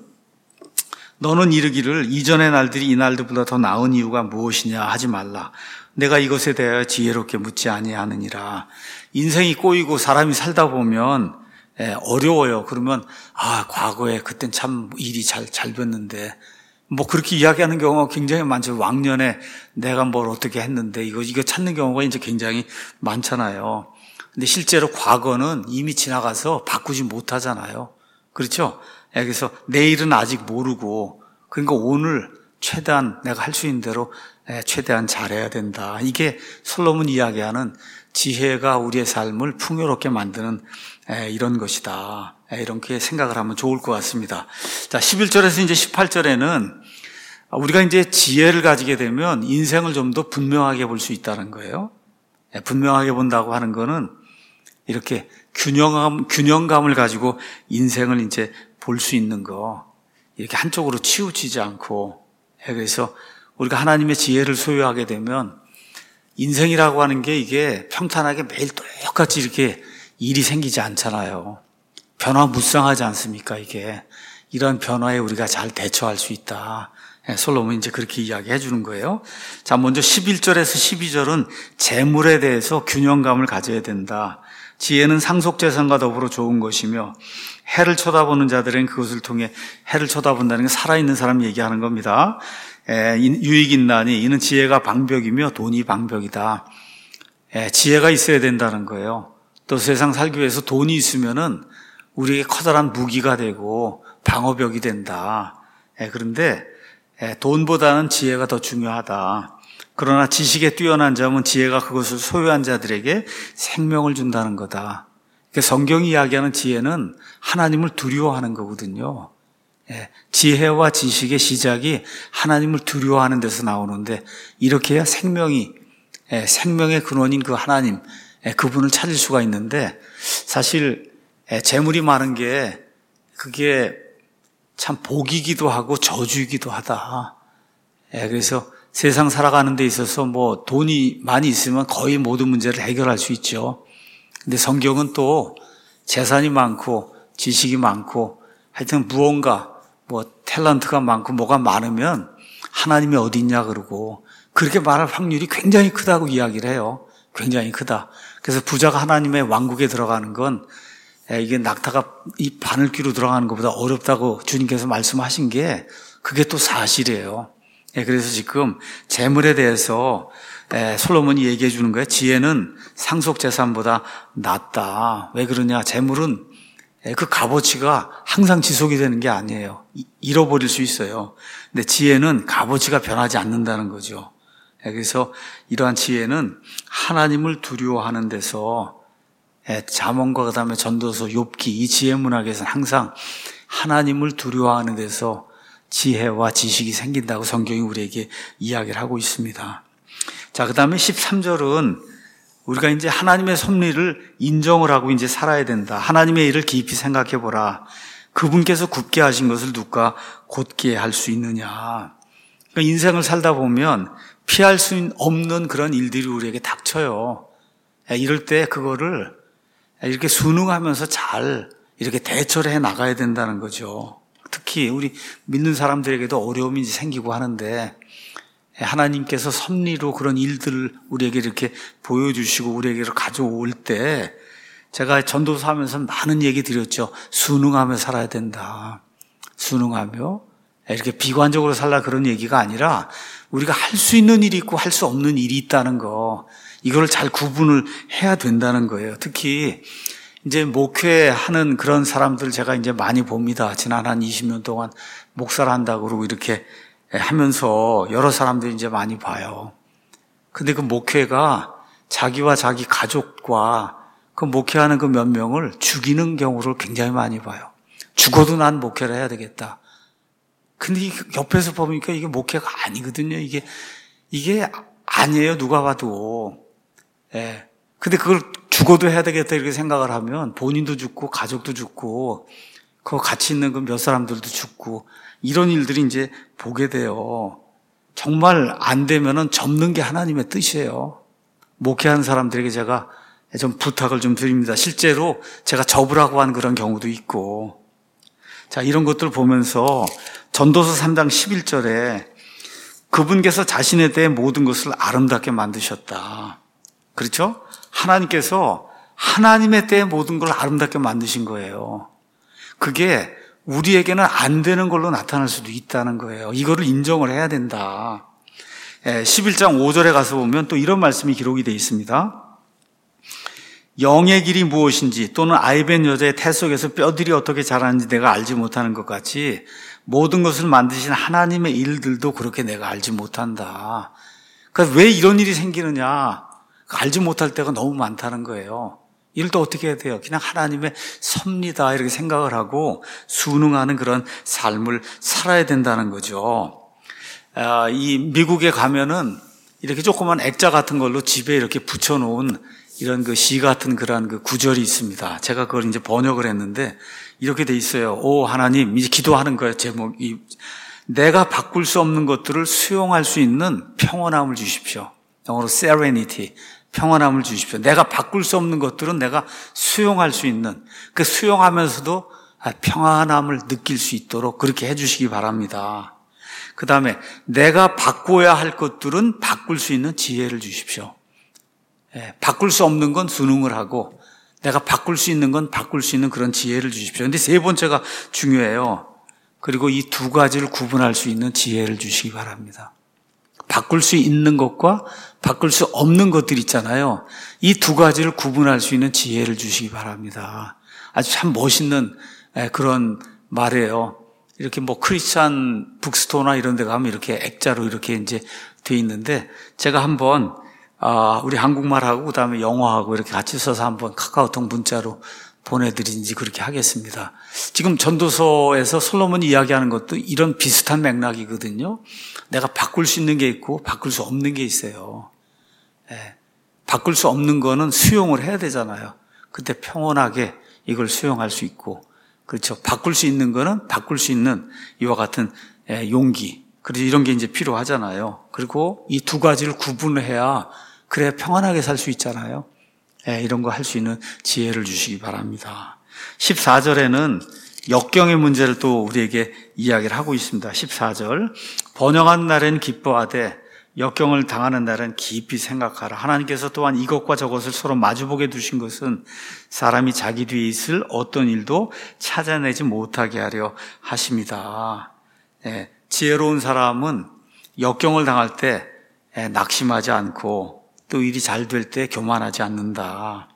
Speaker 1: 너는 이르기를 이전의 날들이 이 날들보다 더 나은 이유가 무엇이냐 하지 말라. 내가 이것에 대하여 지혜롭게 묻지 아니하느니라. 인생이 꼬이고 사람이 살다 보면 어려워요. 그러면 아 과거에 그땐 참 일이 잘, 잘 됐는데 뭐 그렇게 이야기하는 경우가 굉장히 많죠. 왕년에 내가 뭘 어떻게 했는데 이거 이거 찾는 경우가 이제 굉장히 많잖아요. 근데 실제로 과거는 이미 지나가서 바꾸지 못하잖아요. 그렇죠? 그래서 내일은 아직 모르고 그러니까 오늘 최대한 내가 할 수 있는 대로 최대한 잘해야 된다. 이게 솔로몬 이야기하는 지혜가 우리의 삶을 풍요롭게 만드는 이런 것이다. 이렇게 생각을 하면 좋을 것 같습니다. 자, 십일 절에서 이제 십팔 절에는 우리가 이제 지혜를 가지게 되면 인생을 좀 더 분명하게 볼 수 있다는 거예요. 분명하게 본다고 하는 거는 이렇게 균형감, 균형감을 가지고 인생을 이제 볼 수 있는 거. 이렇게 한쪽으로 치우치지 않고. 그래서 우리가 하나님의 지혜를 소유하게 되면 인생이라고 하는 게 이게 평탄하게 매일 똑같이 이렇게 일이 생기지 않잖아요. 변화무쌍하지 않습니까, 이게. 이런 변화에 우리가 잘 대처할 수 있다. 솔로몬이 이제 그렇게 이야기해 주는 거예요. 자, 먼저 십일 절에서 십이 절은 재물에 대해서 균형감을 가져야 된다. 지혜는 상속재산과 더불어 좋은 것이며 해를 쳐다보는 자들은 그것을 통해 해를 쳐다본다는 게 살아있는 사람 얘기하는 겁니다. 에, 유익 있나니 이는 지혜가 방벽이며 돈이 방벽이다. 에, 지혜가 있어야 된다는 거예요. 또 세상 살기 위해서 돈이 있으면은 우리에게 커다란 무기가 되고 방어벽이 된다. 에, 그런데 에, 돈보다는 지혜가 더 중요하다. 그러나 지식에 뛰어난 자면 지혜가 그것을 소유한 자들에게 생명을 준다는 거다. 그러니까 성경이 이야기하는 지혜는 하나님을 두려워하는 거거든요. 예, 지혜와 지식의 시작이 하나님을 두려워하는 데서 나오는데 이렇게 해야 생명이 예, 생명의 근원인 그 하나님 예, 그분을 찾을 수가 있는데 사실 예, 재물이 많은 게 그게 참 복이기도 하고 저주이기도 하다. 예, 그래서 세상 살아가는 데 있어서 뭐 돈이 많이 있으면 거의 모든 문제를 해결할 수 있죠. 근데 성경은 또 재산이 많고 지식이 많고 하여튼 무언가 뭐 탤런트가 많고 뭐가 많으면 하나님이 어디 있냐 그러고 그렇게 말할 확률이 굉장히 크다고 이야기를 해요. 굉장히 크다. 그래서 부자가 하나님의 왕국에 들어가는 건 이게 낙타가 이 바늘귀로 들어가는 것보다 어렵다고 주님께서 말씀하신 게 그게 또 사실이에요. 그래서 지금 재물에 대해서 솔로몬이 얘기해 주는 거예요. 지혜는 상속재산보다 낫다. 왜 그러냐? 재물은 그 값어치가 항상 지속이 되는 게 아니에요. 잃어버릴 수 있어요. 근데 지혜는 값어치가 변하지 않는다는 거죠. 그래서 이러한 지혜는 하나님을 두려워하는 데서 잠언과 그 다음에 전도서, 욥기 이 지혜 문학에서는 항상 하나님을 두려워하는 데서 지혜와 지식이 생긴다고 성경이 우리에게 이야기를 하고 있습니다. 자, 그 다음에 십삼 절은 우리가 이제 하나님의 섭리를 인정을 하고 이제 살아야 된다. 하나님의 일을 깊이 생각해 보라. 그분께서 굽게 하신 것을 누가 곧게 할 수 있느냐. 그러니까 인생을 살다 보면 피할 수 없는 그런 일들이 우리에게 닥쳐요. 이럴 때 그거를 이렇게 순응하면서 잘 이렇게 대처를 해 나가야 된다는 거죠. 특히 우리 믿는 사람들에게도 어려움이 생기고 하는데 하나님께서 섭리로 그런 일들을 우리에게 이렇게 보여주시고 우리에게로 가져올 때 제가 전도사 하면서 많은 얘기 드렸죠. 순응하며 살아야 된다. 순응하며 이렇게 비관적으로 살라 그런 얘기가 아니라 우리가 할 수 있는 일이 있고 할 수 없는 일이 있다는 거, 이걸 잘 구분을 해야 된다는 거예요. 특히 이제 목회하는 그런 사람들 제가 이제 많이 봅니다. 지난 한 이십 년 동안 목사를 한다고 그러고 이렇게 하면서 여러 사람들이 이제 많이 봐요. 근데 그 목회가 자기와 자기 가족과 그 목회하는 그 몇 명을 죽이는 경우를 굉장히 많이 봐요. 죽어도 난 목회를 해야 되겠다. 근데 옆에서 보니까 이게 목회가 아니거든요. 이게, 이게 아니에요. 누가 봐도. 예. 근데 그걸 죽어도 해야 되겠다 이렇게 생각을 하면 본인도 죽고 가족도 죽고 그 같이 있는 그 몇 사람들도 죽고 이런 일들이 이제 보게 돼요. 정말 안 되면은 접는 게 하나님의 뜻이에요. 목회하는 사람들에게 제가 좀 부탁을 좀 드립니다. 실제로 제가 접으라고 한 그런 경우도 있고. 자, 이런 것들 보면서 전도서 삼 장 십일 절에 그분께서 자신에 대해 모든 것을 아름답게 만드셨다. 그렇죠? 하나님께서 하나님에 대해 모든 걸 아름답게 만드신 거예요. 그게 우리에게는 안 되는 걸로 나타날 수도 있다는 거예요. 이거를 인정을 해야 된다. 십일 장 오 절에 가서 보면 또 이런 말씀이 기록이 되어 있습니다. 영의 길이 무엇인지 또는 아이벤 여자의 태 속에서 뼈들이 어떻게 자라는지 내가 알지 못하는 것 같이 모든 것을 만드신 하나님의 일들도 그렇게 내가 알지 못한다. 그러니까 왜 이런 일이 생기느냐? 알지 못할 때가 너무 많다는 거예요. 이럴 때 어떻게 해야 돼요? 그냥 하나님의 섭리다 이렇게 생각을 하고 순응하는 그런 삶을 살아야 된다는 거죠. 이 미국에 가면은 이렇게 조그만 액자 같은 걸로 집에 이렇게 붙여놓은 이런 그 시 같은 그런 그 구절이 있습니다. 제가 그걸 이제 번역을 했는데 이렇게 돼 있어요. 오 하나님, 이제 기도하는 거예요. 제목이 내가 바꿀 수 없는 것들을 수용할 수 있는 평온함을 주십시오. 영어로 serenity, 평온함을 주십시오. 내가 바꿀 수 없는 것들은 내가 수용할 수 있는, 그 수용하면서도 평안함을 느낄 수 있도록 그렇게 해주시기 바랍니다. 그 다음에 내가 바꿔야 할 것들은 바꿀 수 있는 지혜를 주십시오. 예, 바꿀 수 없는 건 순응을 하고 내가 바꿀 수 있는 건 바꿀 수 있는 그런 지혜를 주십시오. 그런데 세 번째가 중요해요. 그리고 이 두 가지를 구분할 수 있는 지혜를 주시기 바랍니다. 바꿀 수 있는 것과 바꿀 수 없는 것들 있잖아요. 이 두 가지를 구분할 수 있는 지혜를 주시기 바랍니다. 아주 참 멋있는 그런 말이에요. 이렇게 뭐 크리스찬 북스토어나 이런 데 가면 이렇게 액자로 이렇게 이제 돼 있는데 제가 한번 아, 우리 한국말하고 그다음에 영어하고 이렇게 같이 써서 한번 카카오톡 문자로 보내드린지 그렇게 하겠습니다. 지금 전도서에서 솔로몬이 이야기하는 것도 이런 비슷한 맥락이거든요. 내가 바꿀 수 있는 게 있고 바꿀 수 없는 게 있어요. 예, 바꿀 수 없는 거는 수용을 해야 되잖아요. 그때 평온하게 이걸 수용할 수 있고, 그렇죠. 바꿀 수 있는 거는 바꿀 수 있는 이와 같은 용기, 그래서 이런 게 이제 필요하잖아요. 그리고 이 두 가지를 구분해야 그래야 평안하게 살 수 있잖아요. 예, 이런 거 할 수 있는 지혜를 주시기 바랍니다. 십사 절에는 역경의 문제를 또 우리에게 이야기를 하고 있습니다. 십사 절 번영한 날엔 기뻐하되 역경을 당하는 날은 깊이 생각하라. 하나님께서 또한 이것과 저것을 서로 마주보게 두신 것은 사람이 자기 뒤에 있을 어떤 일도 찾아내지 못하게 하려 하십니다. 예, 지혜로운 사람은 역경을 당할 때 낙심하지 않고 또 일이 잘 될 때 교만하지 않는다.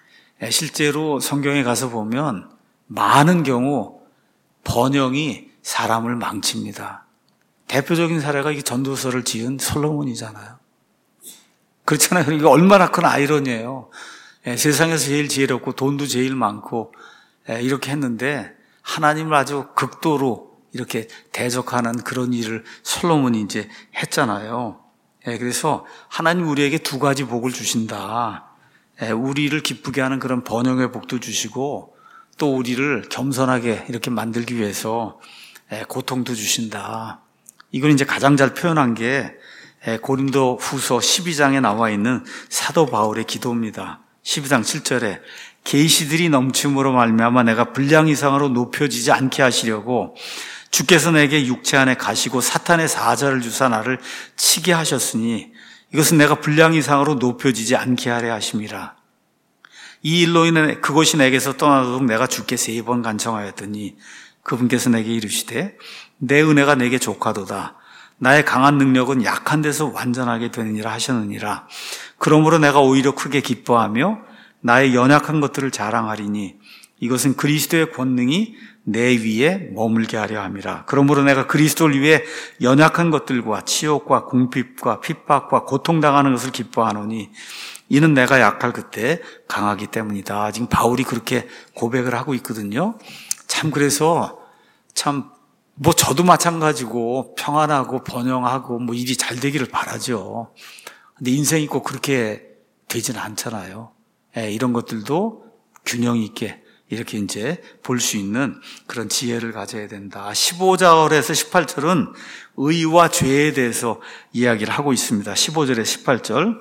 Speaker 1: 실제로 성경에 가서 보면 많은 경우 번영이 사람을 망칩니다. 대표적인 사례가 이 전도서를 지은 솔로몬이잖아요. 그렇잖아요. 이게 얼마나 큰 아이러니예요. 세상에서 제일 지혜롭고 돈도 제일 많고 이렇게 했는데 하나님을 아주 극도로 이렇게 대적하는 그런 일을 솔로몬이 이제 했잖아요. 예, 그래서 하나님 우리에게 두 가지 복을 주신다. 예, 우리를 기쁘게 하는 그런 번영의 복도 주시고 또 우리를 겸손하게 이렇게 만들기 위해서 고통도 주신다. 이걸 이제 가장 잘 표현한 게 고린도 후서 십이 장에 나와 있는 사도 바울의 기도입니다. 십이 장 칠 절에 계시들이 넘침으로 말미암아 내가 분량 이상으로 높여지지 않게 하시려고 주께서 내게 육체 안에 가시고 사탄의 사자를 주사 나를 치게 하셨으니 이것은 내가 분량 이상으로 높여지지 않게 하려 하심이라. 이 일로 인해 그것이 내게서 떠나도록 내가 주께 세 번 간청하였더니 그분께서 내게 이르시되 내 은혜가 내게 족하도다. 나의 강한 능력은 약한 데서 완전하게 되느니라 하셨느니라. 그러므로 내가 오히려 크게 기뻐하며 나의 연약한 것들을 자랑하리니 이것은 그리스도의 권능이 내 위에 머물게 하려 함이라. 그러므로 내가 그리스도를 위해 연약한 것들과 치욕과 궁핍과 핍박과 고통당하는 것을 기뻐하노니 이는 내가 약할 그때 강하기 때문이다. 지금 바울이 그렇게 고백을 하고 있거든요. 참 그래서 참 뭐 저도 마찬가지고 평안하고 번영하고 뭐 일이 잘 되기를 바라죠. 근데 인생이 꼭 그렇게 되지는 않잖아요. 예, 이런 것들도 균형 있게 이렇게 이제 볼 수 있는 그런 지혜를 가져야 된다. 십오 절에서 십팔 절은 의와 죄에 대해서 이야기를 하고 있습니다. 십오 절에 십팔 절.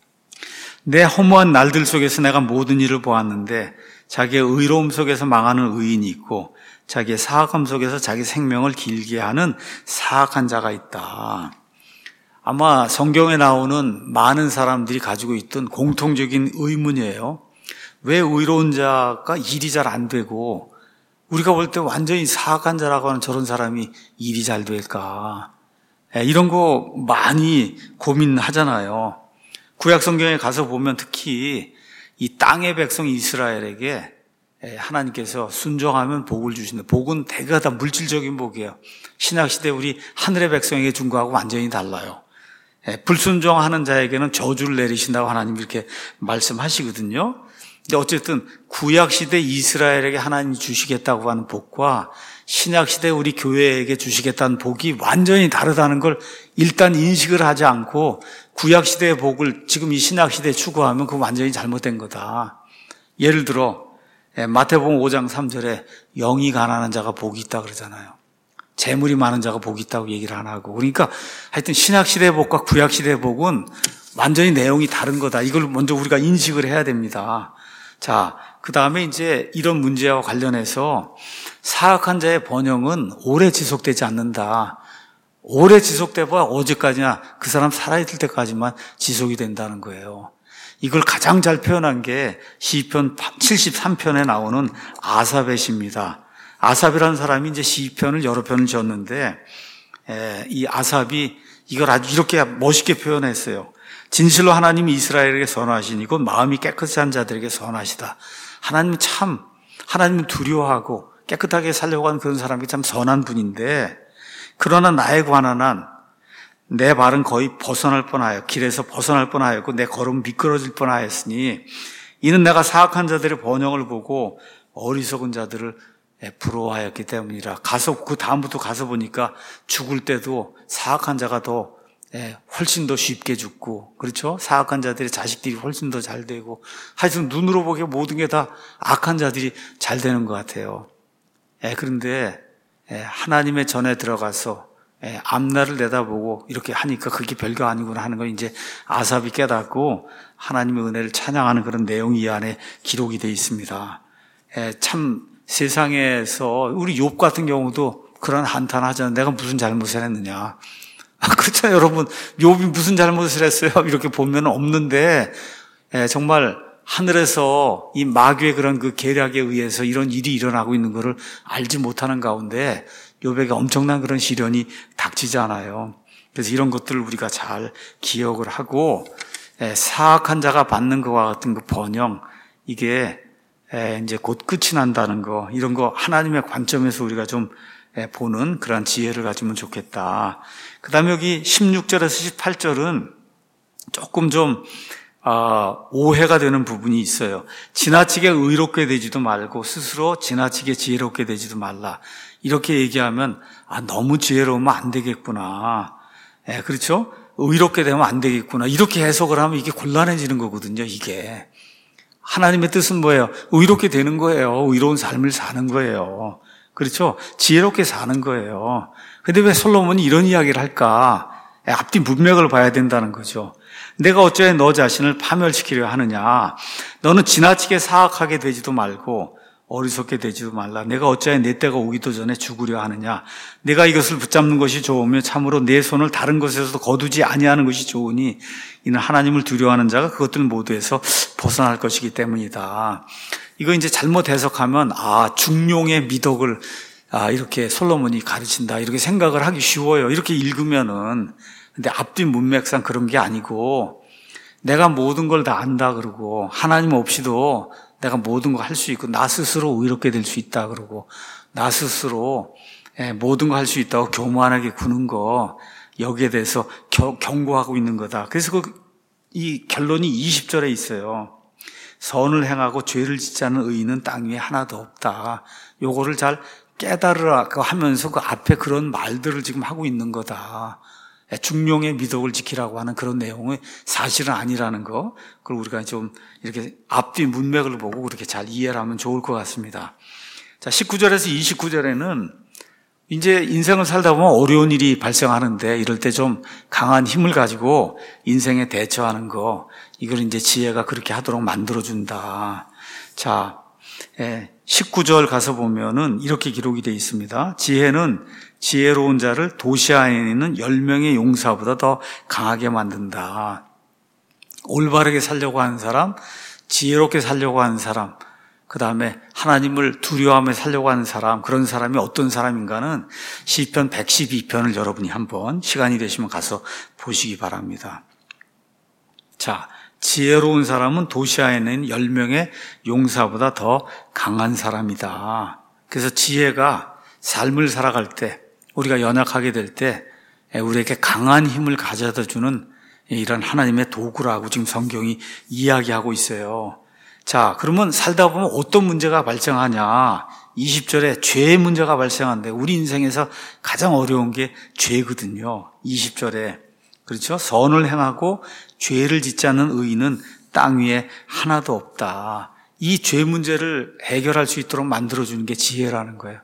Speaker 1: 내 허무한 날들 속에서 내가 모든 일을 보았는데 자기의 의로움 속에서 망하는 의인이 있고 자기의 사악함 속에서 자기 생명을 길게 하는 사악한 자가 있다. 아마 성경에 나오는 많은 사람들이 가지고 있던 공통적인 의문이에요. 왜 의로운 자가 일이 잘 안 되고 우리가 볼 때 완전히 사악한 자라고 하는 저런 사람이 일이 잘 될까? 이런 거 많이 고민하잖아요. 구약 성경에 가서 보면 특히 이 땅의 백성 이스라엘에게 하나님께서 순종하면 복을 주신다. 복은 대개 다 물질적인 복이에요. 신약시대 우리 하늘의 백성에게 준 거하고 완전히 달라요. 불순종하는 자에게는 저주를 내리신다고 하나님 이렇게 말씀하시거든요. 근데 어쨌든 구약시대 이스라엘에게 하나님이 주시겠다고 하는 복과 신약시대 우리 교회에게 주시겠다는 복이 완전히 다르다는 걸 일단 인식을 하지 않고 구약시대의 복을 지금 이 신약시대에 추구하면 그건 완전히 잘못된 거다. 예를 들어 마태복음 오 장 삼 절에 영이 가난한 자가 복이 있다 그러잖아요. 재물이 많은 자가 복이 있다고 얘기를 안 하고. 그러니까 하여튼 신약시대의 복과 구약시대의 복은 완전히 내용이 다른 거다. 이걸 먼저 우리가 인식을 해야 됩니다. 자, 그 다음에 이제 이런 문제와 관련해서 사악한 자의 번영은 오래 지속되지 않는다. 오래 지속돼봐야 언제까지나 그 사람 살아있을 때까지만 지속이 된다는 거예요. 이걸 가장 잘 표현한 게 시편 칠십삼 편에 나오는 아삽의 시입니다. 아삽이라는 사람이 이제 시편을 여러 편을 지었는데 이 아삽이 이걸 아주 이렇게 멋있게 표현했어요. 진실로 하나님이 이스라엘에게 선하시니 곧 마음이 깨끗한 자들에게 선하시다. 하나님 참 하나님을 두려워하고 깨끗하게 살려고 하는 그런 사람이 참 선한 분인데 그러나 나에 관한 한 내 발은 거의 벗어날 뻔하여 길에서 벗어날 뻔하였고 내 걸음 미끄러질 뻔하였으니 이는 내가 사악한 자들의 번영을 보고 어리석은 자들을 부러워하였기 때문이라. 가서 그 다음부터 가서 보니까 죽을 때도 사악한 자가 더 훨씬 더 쉽게 죽고 그렇죠? 사악한 자들의 자식들이 훨씬 더 잘 되고 하여튼 눈으로 보기에 모든 게 다 악한 자들이 잘 되는 것 같아요. 그런데 하나님의 전에 들어가서 앞날을 내다보고 이렇게 하니까 그게 별거 아니구나 하는 걸 이제 아삽이 깨닫고 하나님의 은혜를 찬양하는 그런 내용이 이 안에 기록이 되어 있습니다. 참 세상에서 우리 욥 같은 경우도 그런 한탄하잖아요. 내가 무슨 잘못을 했느냐. 그렇잖아요, 여러분. 욥이 무슨 잘못을 했어요? 이렇게 보면 없는데 정말 하늘에서 이 마귀의 그런 그 계략에 의해서 이런 일이 일어나고 있는 것을 알지 못하는 가운데 욥에게 엄청난 그런 시련이 닥치잖아요. 그래서 이런 것들을 우리가 잘 기억을 하고 사악한 자가 받는 것과 같은 그 번영 이게 이제 곧 끝이 난다는 거 이런 거 하나님의 관점에서 우리가 좀 보는 그런 지혜를 가지면 좋겠다. 그 다음에 여기 십육 절에서 십팔 절은 조금 좀 아, 오해가 되는 부분이 있어요. 지나치게 의롭게 되지도 말고 스스로 지나치게 지혜롭게 되지도 말라. 이렇게 얘기하면 아, 너무 지혜로우면 안 되겠구나. 예, 그렇죠? 의롭게 되면 안 되겠구나. 이렇게 해석을 하면 이게 곤란해지는 거거든요, 이게. 하나님의 뜻은 뭐예요? 의롭게 되는 거예요. 의로운 삶을 사는 거예요. 그렇죠? 지혜롭게 사는 거예요. 근데 왜 솔로몬이 이런 이야기를 할까? 앞뒤 문맥을 봐야 된다는 거죠. 내가 어찌하여 너 자신을 파멸시키려 하느냐? 너는 지나치게 사악하게 되지도 말고 어리석게 되지도 말라. 내가 어찌하여 내 때가 오기도 전에 죽으려 하느냐? 내가 이것을 붙잡는 것이 좋으며 참으로 내 손을 다른 것에서도 거두지 아니하는 것이 좋으니 이는 하나님을 두려워하는 자가 그것들 모두에서 벗어날 것이기 때문이다. 이거 이제 잘못 해석하면 아 중용의 미덕을 아 이렇게 솔로몬이 가르친다 이렇게 생각을 하기 쉬워요. 이렇게 읽으면은. 근데 앞뒤 문맥상 그런 게 아니고 내가 모든 걸 다 안다 그러고 하나님 없이도 내가 모든 거 할 수 있고 나 스스로 의롭게 될 수 있다 그러고 나 스스로 모든 거 할 수 있다고 교만하게 구는 거 여기에 대해서 겨, 경고하고 있는 거다. 그래서 그, 이 결론이 이십 절에 있어요. 선을 행하고 죄를 짓지 않은 의인은 땅 위에 하나도 없다. 요거를 잘 깨달으라고 하면서 그 앞에 그런 말들을 지금 하고 있는 거다. 중용의 미덕을 지키라고 하는 그런 내용이 사실은 아니라는 거. 그걸 우리가 좀 이렇게 앞뒤 문맥을 보고 그렇게 잘 이해를 하면 좋을 것 같습니다. 자, 십구 절에서 이십구 절에는 이제 인생을 살다 보면 어려운 일이 발생하는데 이럴 때 좀 강한 힘을 가지고 인생에 대처하는 거, 이걸 이제 지혜가 그렇게 하도록 만들어준다. 자, 십구 절 가서 보면은 이렇게 기록이 되어 있습니다. 지혜는 지혜로운 자를 도시 안에 있는 열 명의 용사보다 더 강하게 만든다. 올바르게 살려고 하는 사람, 지혜롭게 살려고 하는 사람, 그 다음에 하나님을 두려워하며 살려고 하는 사람, 그런 사람이 어떤 사람인가는 시편 백십이 편을 여러분이 한번 시간이 되시면 가서 보시기 바랍니다. 자, 지혜로운 사람은 도시 안에 있는 열 명의 용사보다 더 강한 사람이다. 그래서 지혜가 삶을 살아갈 때, 우리가 연약하게 될 때 우리에게 강한 힘을 가져다 주는 이런 하나님의 도구라고 지금 성경이 이야기하고 있어요. 자, 그러면 살다 보면 어떤 문제가 발생하냐? 이십 절에 죄의 문제가 발생하는데 우리 인생에서 가장 어려운 게 죄거든요. 이십 절에. 그렇죠? 선을 행하고 죄를 짓지 않는 의인은 땅 위에 하나도 없다. 이 죄 문제를 해결할 수 있도록 만들어주는 게 지혜라는 거예요.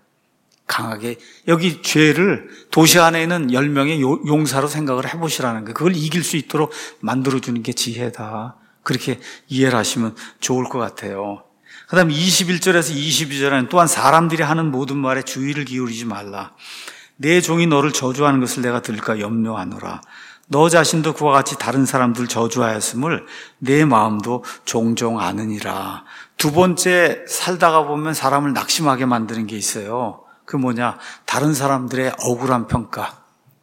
Speaker 1: 강하게. 여기 죄를 도시 안에 있는 열 명의 용사로 생각을 해보시라는 거예요. 그걸 이길 수 있도록 만들어주는 게 지혜다. 그렇게 이해를 하시면 좋을 것 같아요. 그 다음에 이십일 절에서 이십이 절에는 또한 사람들이 하는 모든 말에 주의를 기울이지 말라. 내 종이 너를 저주하는 것을 내가 들을까 염려하노라. 너 자신도 그와 같이 다른 사람들 저주하였음을 내 마음도 종종 아느니라. 두 번째, 살다가 보면 사람을 낙심하게 만드는 게 있어요. 그 뭐냐, 다른 사람들의 억울한 평가.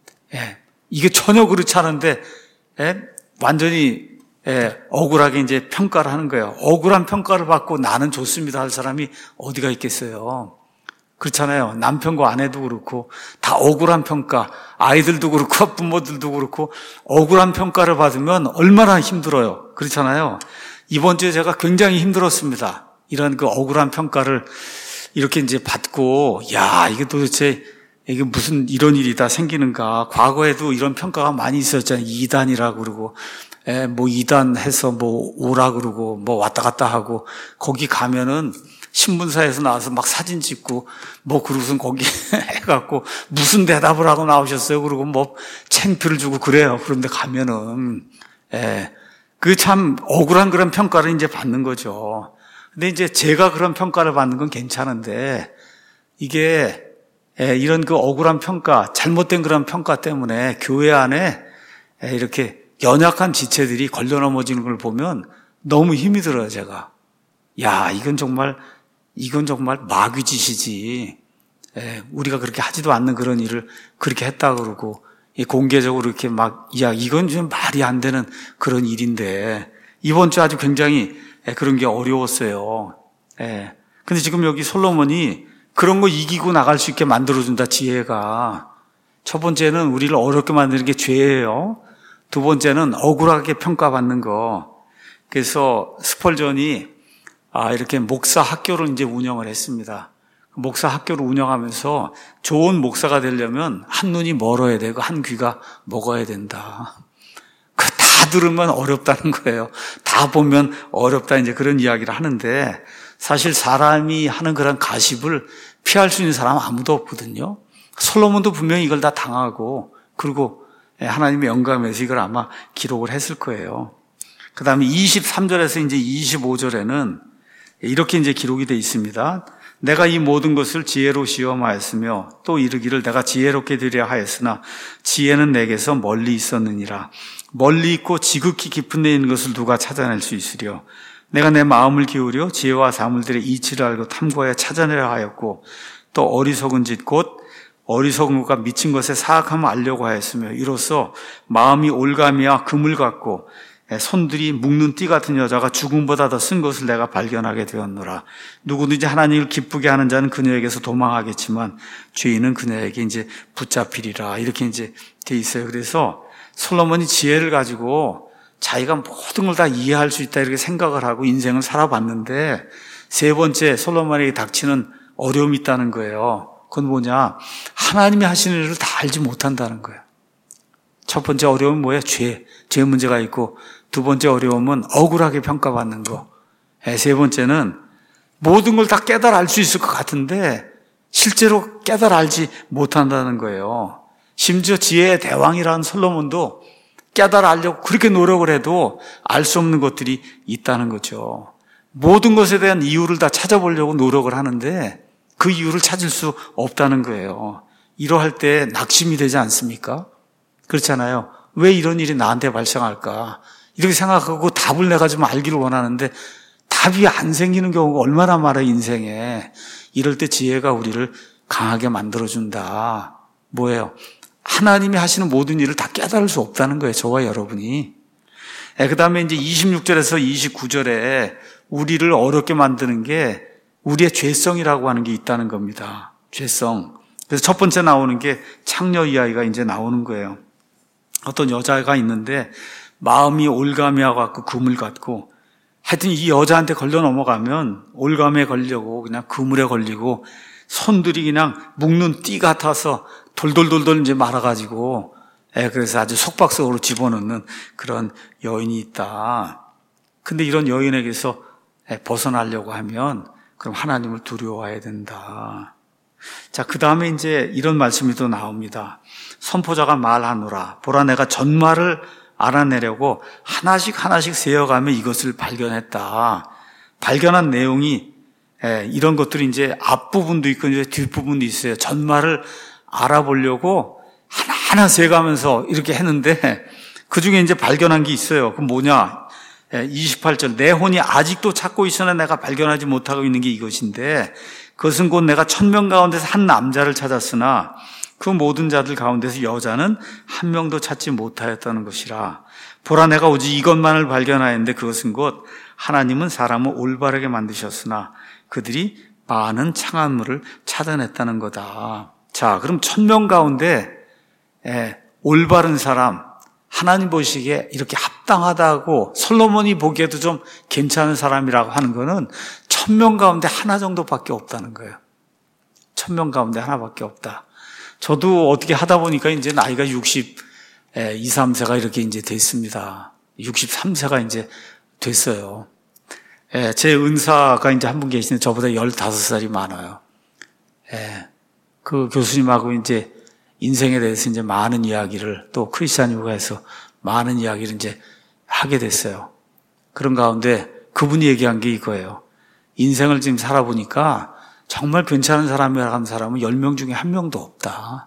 Speaker 1: 예, 이게 전혀 그렇지 않은데, 예, 완전히, 예, 억울하게 이제 평가를 하는 거예요. 억울한 평가를 받고 나는 좋습니다 할 사람이 어디가 있겠어요. 그렇잖아요. 남편과 아내도 그렇고, 다 억울한 평가, 아이들도 그렇고, 부모들도 그렇고, 억울한 평가를 받으면 얼마나 힘들어요. 그렇잖아요. 이번 주에 제가 굉장히 힘들었습니다. 이런 그 억울한 평가를 이렇게 이제 받고, 야, 이게 도대체, 이게 무슨 이런 일이 다 생기는가. 과거에도 이런 평가가 많이 있었잖아요. 이단이라고 그러고, 에, 뭐 이단 해서 뭐 오라 그러고, 뭐 왔다 갔다 하고, 거기 가면은 신문사에서 나와서 막 사진 찍고, 뭐 그러고선 거기 해갖고, 무슨 대답을 하고 나오셨어요? 그러고 뭐 창피를 주고 그래요. 그런데 가면은, 에, 그 참 억울한 그런 평가를 이제 받는 거죠. 근데 이제 제가 그런 평가를 받는 건 괜찮은데 이게 이런 그 억울한 평가, 잘못된 그런 평가 때문에 교회 안에 이렇게 연약한 지체들이 걸려 넘어지는 걸 보면 너무 힘이 들어요, 제가. 야, 이건 정말 이건 정말 마귀짓이지. 우리가 그렇게 하지도 않는 그런 일을 그렇게 했다 그러고 공개적으로 이렇게 막, 야, 이건 좀 말이 안 되는 그런 일인데 이번 주 아주 굉장히 그런 게 어려웠어요. 예. 근데 지금 여기 솔로몬이 그런 거 이기고 나갈 수 있게 만들어준다, 지혜가. 첫 번째는 우리를 어렵게 만드는 게 죄예요. 두 번째는 억울하게 평가받는 거. 그래서 스펄전이 아, 이렇게 목사 학교를 이제 운영을 했습니다. 목사 학교를 운영하면서 좋은 목사가 되려면 한 눈이 멀어야 되고 한 귀가 먹어야 된다. 그 다 들으면 어렵다는 거예요. 다 보면 어렵다 이제 그런 이야기를 하는데 사실 사람이 하는 그런 가십을 피할 수 있는 사람은 아무도 없거든요. 솔로몬도 분명히 이걸 다 당하고 그리고 하나님의 영감에서 이걸 아마 기록을 했을 거예요. 그 다음에 이십삼 절에서 이제 이십오 절에는 이렇게 이제 기록이 되어 있습니다. 내가 이 모든 것을 지혜로 시험하였으며 또 이르기를 내가 지혜롭게 되려 하였으나 지혜는 내게서 멀리 있었느니라. 멀리 있고 지극히 깊은 데 있는 것을 누가 찾아낼 수 있으랴. 내가 내 마음을 기울여 지혜와 사물들의 이치를 알고 탐구하여 찾아내려 하였고 또 어리석은 짓 곧 어리석은 것과 미친 것의 사악함을 알려고 하였으며 이로써 마음이 올가미와 금을 갖고 손들이 묶는 띠 같은 여자가 죽음보다 더 쓴 것을 내가 발견하게 되었노라. 누구든지 하나님을 기쁘게 하는 자는 그녀에게서 도망하겠지만 죄인은 그녀에게 이제 붙잡히리라. 이렇게 이제 돼 있어요. 그래서 솔로몬이 지혜를 가지고 자기가 모든 걸 다 이해할 수 있다 이렇게 생각을 하고 인생을 살아봤는데 세 번째 솔로몬에게 닥치는 어려움이 있다는 거예요. 그건 뭐냐? 하나님이 하시는 일을 다 알지 못한다는 거예요. 첫 번째 어려움은 뭐예요? 죄. 죄 문제가 있고 두 번째 어려움은 억울하게 평가받는 거. 세 번째는 모든 걸 다 깨달아 알 수 있을 것 같은데 실제로 깨달아 알지 못한다는 거예요. 심지어 지혜의 대왕이라는 솔로몬도 깨달아 알려고 그렇게 노력을 해도 알 수 없는 것들이 있다는 거죠. 모든 것에 대한 이유를 다 찾아보려고 노력을 하는데 그 이유를 찾을 수 없다는 거예요. 이러할 때 낙심이 되지 않습니까? 그렇잖아요. 왜 이런 일이 나한테 발생할까? 이렇게 생각하고 답을 내가 좀 알기를 원하는데 답이 안 생기는 경우가 얼마나 많아요, 인생에. 이럴 때 지혜가 우리를 강하게 만들어준다. 뭐예요? 하나님이 하시는 모든 일을 다 깨달을 수 없다는 거예요, 저와 여러분이. 그 다음에 이제 이십육 절에서 이십구 절에 우리를 어렵게 만드는 게 우리의 죄성이라고 하는 게 있다는 겁니다. 죄성. 그래서 첫 번째 나오는 게 창녀 이야기가 이제 나오는 거예요. 어떤 여자가 있는데 마음이 올가미와 같고 금을 갖고 하여튼 이 여자한테 걸려 넘어가면 올가미에 걸리고 그냥 그물에 걸리고 손들이 그냥 묶는 띠 같아서 돌돌돌돌 이제 말아가지고 예, 그래서 아주 속박속으로 집어넣는 그런 여인이 있다. 근데 이런 여인에게서 벗어나려고 하면 그럼 하나님을 두려워해야 된다. 자, 그 다음에 이제 이런 말씀이 또 나옵니다. 선포자가 말하노라. 보라, 내가 전말을 알아내려고 하나씩 하나씩 세어가며 이것을 발견했다. 발견한 내용이 예, 이런 것들이 이제 앞부분도 있고 이제 뒷부분도 있어요. 전말을 알아보려고 하나하나 세가면서 이렇게 했는데 그 중에 이제 발견한 게 있어요. 그 뭐냐? 예, 이십팔 절. 내 혼이 아직도 찾고 있으나 내가 발견하지 못하고 있는 게 이것인데 그것은 곧 내가 천명 가운데서 한 남자를 찾았으나 그 모든 자들 가운데서 여자는 한 명도 찾지 못하였다는 것이라. 보라, 내가 오직 이것만을 발견하였는데 그것은 곧 하나님은 사람을 올바르게 만드셨으나 그들이 많은 창한물을 찾아냈다는 거다. 자, 그럼 천명 가운데 예, 올바른 사람, 하나님 보시기에 이렇게 합당하다고 솔로몬이 보기에도 좀 괜찮은 사람이라고 하는 거는 천명 가운데 하나 정도밖에 없다는 거예요. 천명 가운데 하나밖에 없다. 저도 어떻게 하다 보니까 이제 나이가 육십이, 삼 세가 이렇게 이제 됐습니다. 육십삼 세가 이제 됐어요. 예, 제 은사가 이제 한 분 계시는데 저보다 열다섯 살이 많아요. 예, 그 교수님하고 이제 인생에 대해서 이제 많은 이야기를 또 크리스찬유가에서 많은 이야기를 이제 하게 됐어요. 그런 가운데 그분이 얘기한 게 이거예요. 인생을 지금 살아보니까 정말 괜찮은 사람이라고 하는 사람은 열 명 중에 한 명도 없다.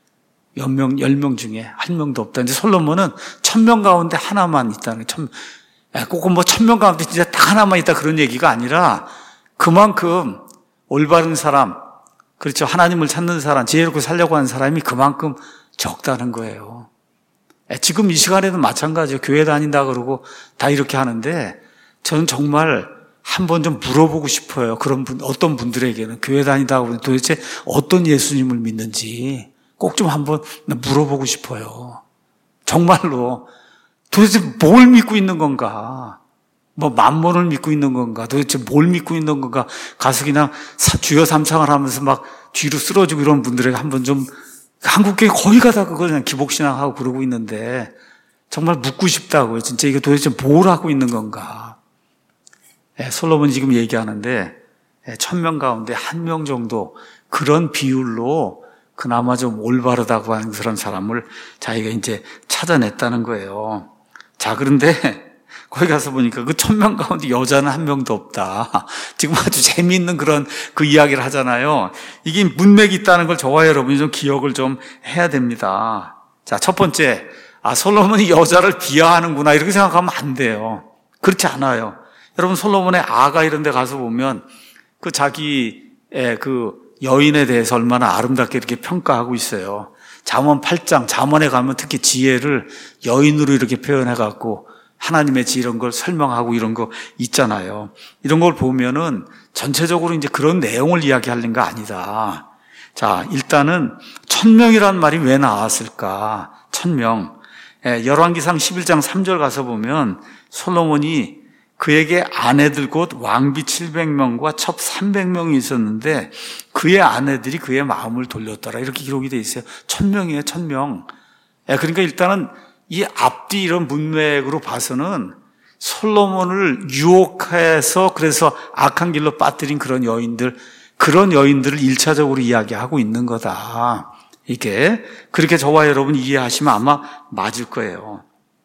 Speaker 1: 열 명, 열 명 중에 한 명도 없다. 근데 솔로몬은 천 명 가운데 하나만 있다는 거예요. 꼭 뭐 천 명 가운데 진짜 딱 하나만 있다 그런 얘기가 아니라 그만큼 올바른 사람, 그렇죠. 하나님을 찾는 사람, 지혜롭게 살려고 하는 사람이 그만큼 적다는 거예요. 지금 이 시간에도 마찬가지예요. 교회 다닌다 그러고 다 이렇게 하는데 저는 정말 한번 좀 물어보고 싶어요. 그런 분, 어떤 분들에게는 교회 다니다 보면 도대체 어떤 예수님을 믿는지 꼭 좀 한번 물어보고 싶어요. 정말로 도대체 뭘 믿고 있는 건가? 뭐 만몬을 믿고 있는 건가? 도대체 뭘 믿고 있는 건가? 가서 그냥 주여 삼창을 하면서 막 뒤로 쓰러지고 이런 분들에게 한번 좀 한국교회 거의 가다 그걸 그냥 기복신앙하고 그러고 있는데 정말 묻고 싶다고요. 진짜 이게 도대체 뭘 하고 있는 건가? 예, 솔로몬이 지금 얘기하는데 예, 천명 가운데 한 명 정도 그런 비율로 그나마 좀 올바르다고 하는 그런 사람을 자기가 이제 찾아냈다는 거예요. 자, 그런데 거기 가서 보니까 그 천명 가운데 여자는 한 명도 없다. 지금 아주 재미있는 그런 그 이야기를 하잖아요. 이게 문맥이 있다는 걸 저와 여러분이 좀 기억을 좀 해야 됩니다. 자, 첫 번째, 아, 솔로몬이 여자를 비하하는구나 이렇게 생각하면 안 돼요. 그렇지 않아요. 여러분, 솔로몬의 아가 이런 데 가서 보면 그 자기의 그 여인에 대해서 얼마나 아름답게 이렇게 평가하고 있어요. 잠언 팔 장, 잠언에 가면 특히 지혜를 여인으로 이렇게 표현해갖고 하나님의 지 이런 걸 설명하고 이런 거 있잖아요. 이런 걸 보면은 전체적으로 이제 그런 내용을 이야기하는 거 아니다. 자, 일단은 천명이라는 말이 왜 나왔을까? 천명. 예, 열왕기상 십일 장 삼 절 가서 보면 솔로몬이 그에게 아내들 곧 왕비 칠백 명과 첩 삼백 명이 있었는데 그의 아내들이 그의 마음을 돌렸더라. 이렇게 기록이 되어 있어요. 천명이에요, 천명. 예, 그러니까 일단은 이 앞뒤 이런 문맥으로 봐서는 솔로몬을 유혹해서 그래서 악한 길로 빠뜨린 그런 여인들, 그런 여인들을 일차적으로 이야기하고 있는 거다. 이게 그렇게 저와 여러분 이해하시면 아마 맞을 거예요.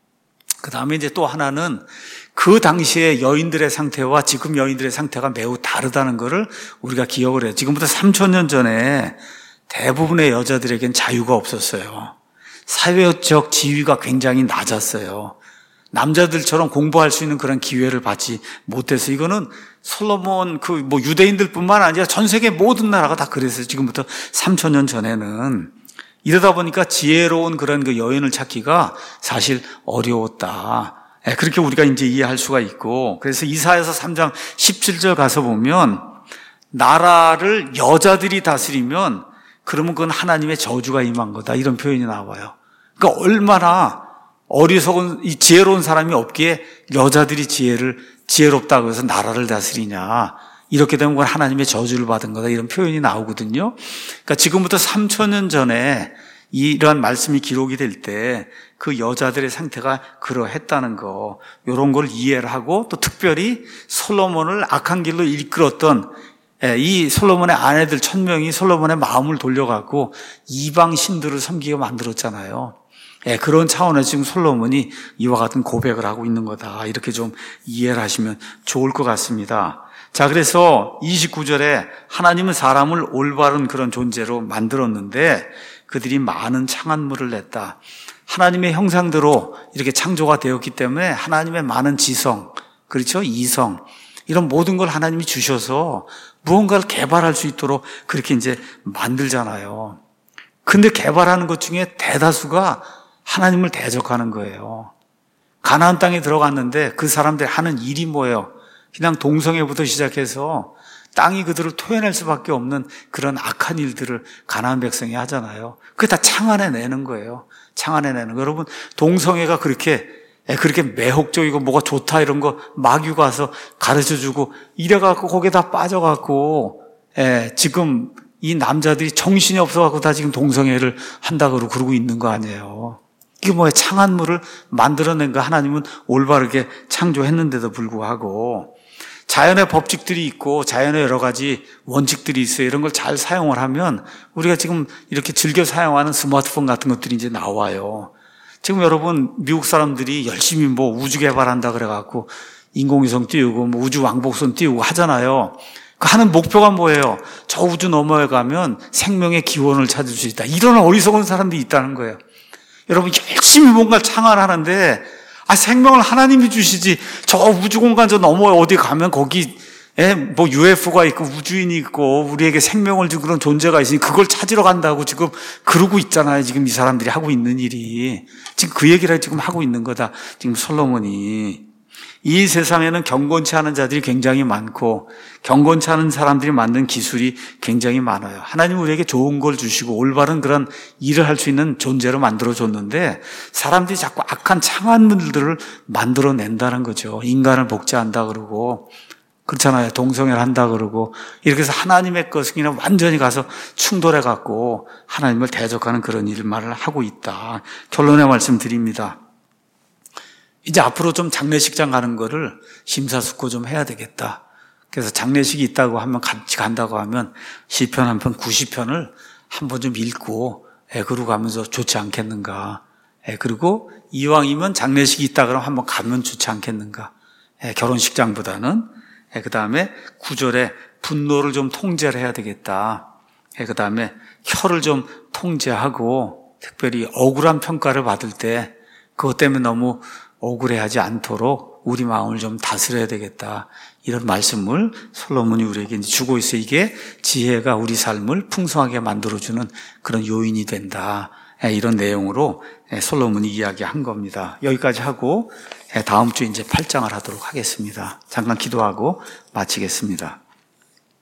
Speaker 1: 그 다음에 이제 또 하나는 그 당시에 여인들의 상태와 지금 여인들의 상태가 매우 다르다는 것을 우리가 기억을 해요. 지금부터 삼천 년 전에 대부분의 여자들에겐 자유가 없었어요. 사회적 지위가 굉장히 낮았어요. 남자들처럼 공부할 수 있는 그런 기회를 받지 못해서 이거는 솔로몬 그 뭐 유대인들뿐만 아니라 전 세계 모든 나라가 다 그랬어요. 지금부터 삼천 년 전에는. 이러다 보니까 지혜로운 그런 그 여인을 찾기가 사실 어려웠다. 그렇게 우리가 이제 이해할 수가 있고, 그래서 이사야서 삼 장 십칠 절 가서 보면 나라를 여자들이 다스리면 그러면 그건 하나님의 저주가 임한 거다. 이런 표현이 나와요. 그러니까 얼마나 어리석은 이 지혜로운 사람이 없기에 여자들이 지혜를 지혜롭다고 해서 나라를 다스리냐. 이렇게 되면 그건 하나님의 저주를 받은 거다. 이런 표현이 나오거든요. 그러니까 지금부터 삼천 년 전에 이러한 말씀이 기록이 될 때 그 여자들의 상태가 그러했다는 거, 이런 걸 이해를 하고 또 특별히 솔로몬을 악한 길로 이끌었던 이 솔로몬의 아내들 천명이 솔로몬의 마음을 돌려갖고 이방 신들을 섬기게 만들었잖아요. 그런 차원에서 지금 솔로몬이 이와 같은 고백을 하고 있는 거다. 이렇게 좀 이해를 하시면 좋을 것 같습니다. 자, 그래서 이십구 절에 하나님은 사람을 올바른 그런 존재로 만들었는데 그들이 많은 창한물을 냈다. 하나님의 형상대로 이렇게 창조가 되었기 때문에 하나님의 많은 지성, 그렇죠? 이성, 이런 모든 걸 하나님이 주셔서 무언가를 개발할 수 있도록 그렇게 이제 만들잖아요. 근데 개발하는 것 중에 대다수가 하나님을 대적하는 거예요. 가나안 땅에 들어갔는데 그 사람들이 하는 일이 뭐예요? 그냥 동성애부터 시작해서 땅이 그들을 토해낼 수밖에 없는 그런 악한 일들을 가나안 백성이 하잖아요. 그게 다 창안해내는 거예요. 창안해내는 거. 여러분, 동성애가 그렇게 그렇게 매혹적이고 뭐가 좋다 이런 거 마귀가 와서 가르쳐주고 이래갖고 거기에 다 빠져갖고 예, 지금 이 남자들이 정신이 없어갖고 다 지금 동성애를 한다고 그러고 있는 거 아니에요. 이게 뭐예요? 창안물을 만들어낸 거 하나님은 올바르게 창조했는데도 불구하고 자연의 법칙들이 있고 자연의 여러 가지 원칙들이 있어요. 이런 걸 잘 사용을 하면 우리가 지금 이렇게 즐겨 사용하는 스마트폰 같은 것들이 이제 나와요. 지금 여러분 미국 사람들이 열심히 뭐 우주 개발한다 그래갖고 인공위성 띄우고 뭐 우주 왕복선 띄우고 하잖아요. 그 하는 목표가 뭐예요? 저 우주 너머에 가면 생명의 기원을 찾을 수 있다. 이런 어리석은 사람들이 있다는 거예요. 여러분 열심히 뭔가 창안하는데 아 생명을 하나님이 주시지 저 우주 공간 저 너머에 어디 가면 거기 에, 뭐 유에프오가 있고 우주인이 있고 우리에게 생명을 준 그런 존재가 있으니 그걸 찾으러 간다고 지금 그러고 있잖아요. 지금 이 사람들이 하고 있는 일이 지금 그 얘기를 지금 하고 있는 거다. 지금 솔로몬이 이 세상에는 경건치 않은 자들이 굉장히 많고 경건치 않은 사람들이 만든 기술이 굉장히 많아요. 하나님은 우리에게 좋은 걸 주시고 올바른 그런 일을 할 수 있는 존재로 만들어줬는데 사람들이 자꾸 악한 창안물들을 만들어낸다는 거죠. 인간을 복제한다 그러고 그렇잖아요. 동성애를 한다 그러고 이렇게 해서 하나님의 것은 그냥 완전히 가서 충돌해갖고 하나님을 대적하는 그런 일만을 하고 있다. 결론의 말씀 드립니다. 이제 앞으로 좀 장례식장 가는 거를 심사숙고 좀 해야 되겠다. 그래서 장례식이 있다고 하면 같이 간다고 하면 시편 한 편 구십 편을 한번 좀 읽고 예, 그러고 가면서 좋지 않겠는가. 예, 그리고 이왕이면 장례식이 있다 그러면 한번 가면 좋지 않겠는가. 예, 결혼식장보다는. 예, 그 다음에 구절에 분노를 좀 통제를 해야 되겠다. 예, 그 다음에 혀를 좀 통제하고 특별히 억울한 평가를 받을 때 그것 때문에 너무 억울해하지 않도록 우리 마음을 좀 다스려야 되겠다. 이런 말씀을 솔로몬이 우리에게 주고 있어요. 이게 지혜가 우리 삶을 풍성하게 만들어주는 그런 요인이 된다. 이런 내용으로 솔로몬이 이야기한 겁니다. 여기까지 하고 다음 주 이제 팔 장을 하도록 하겠습니다. 잠깐 기도하고 마치겠습니다.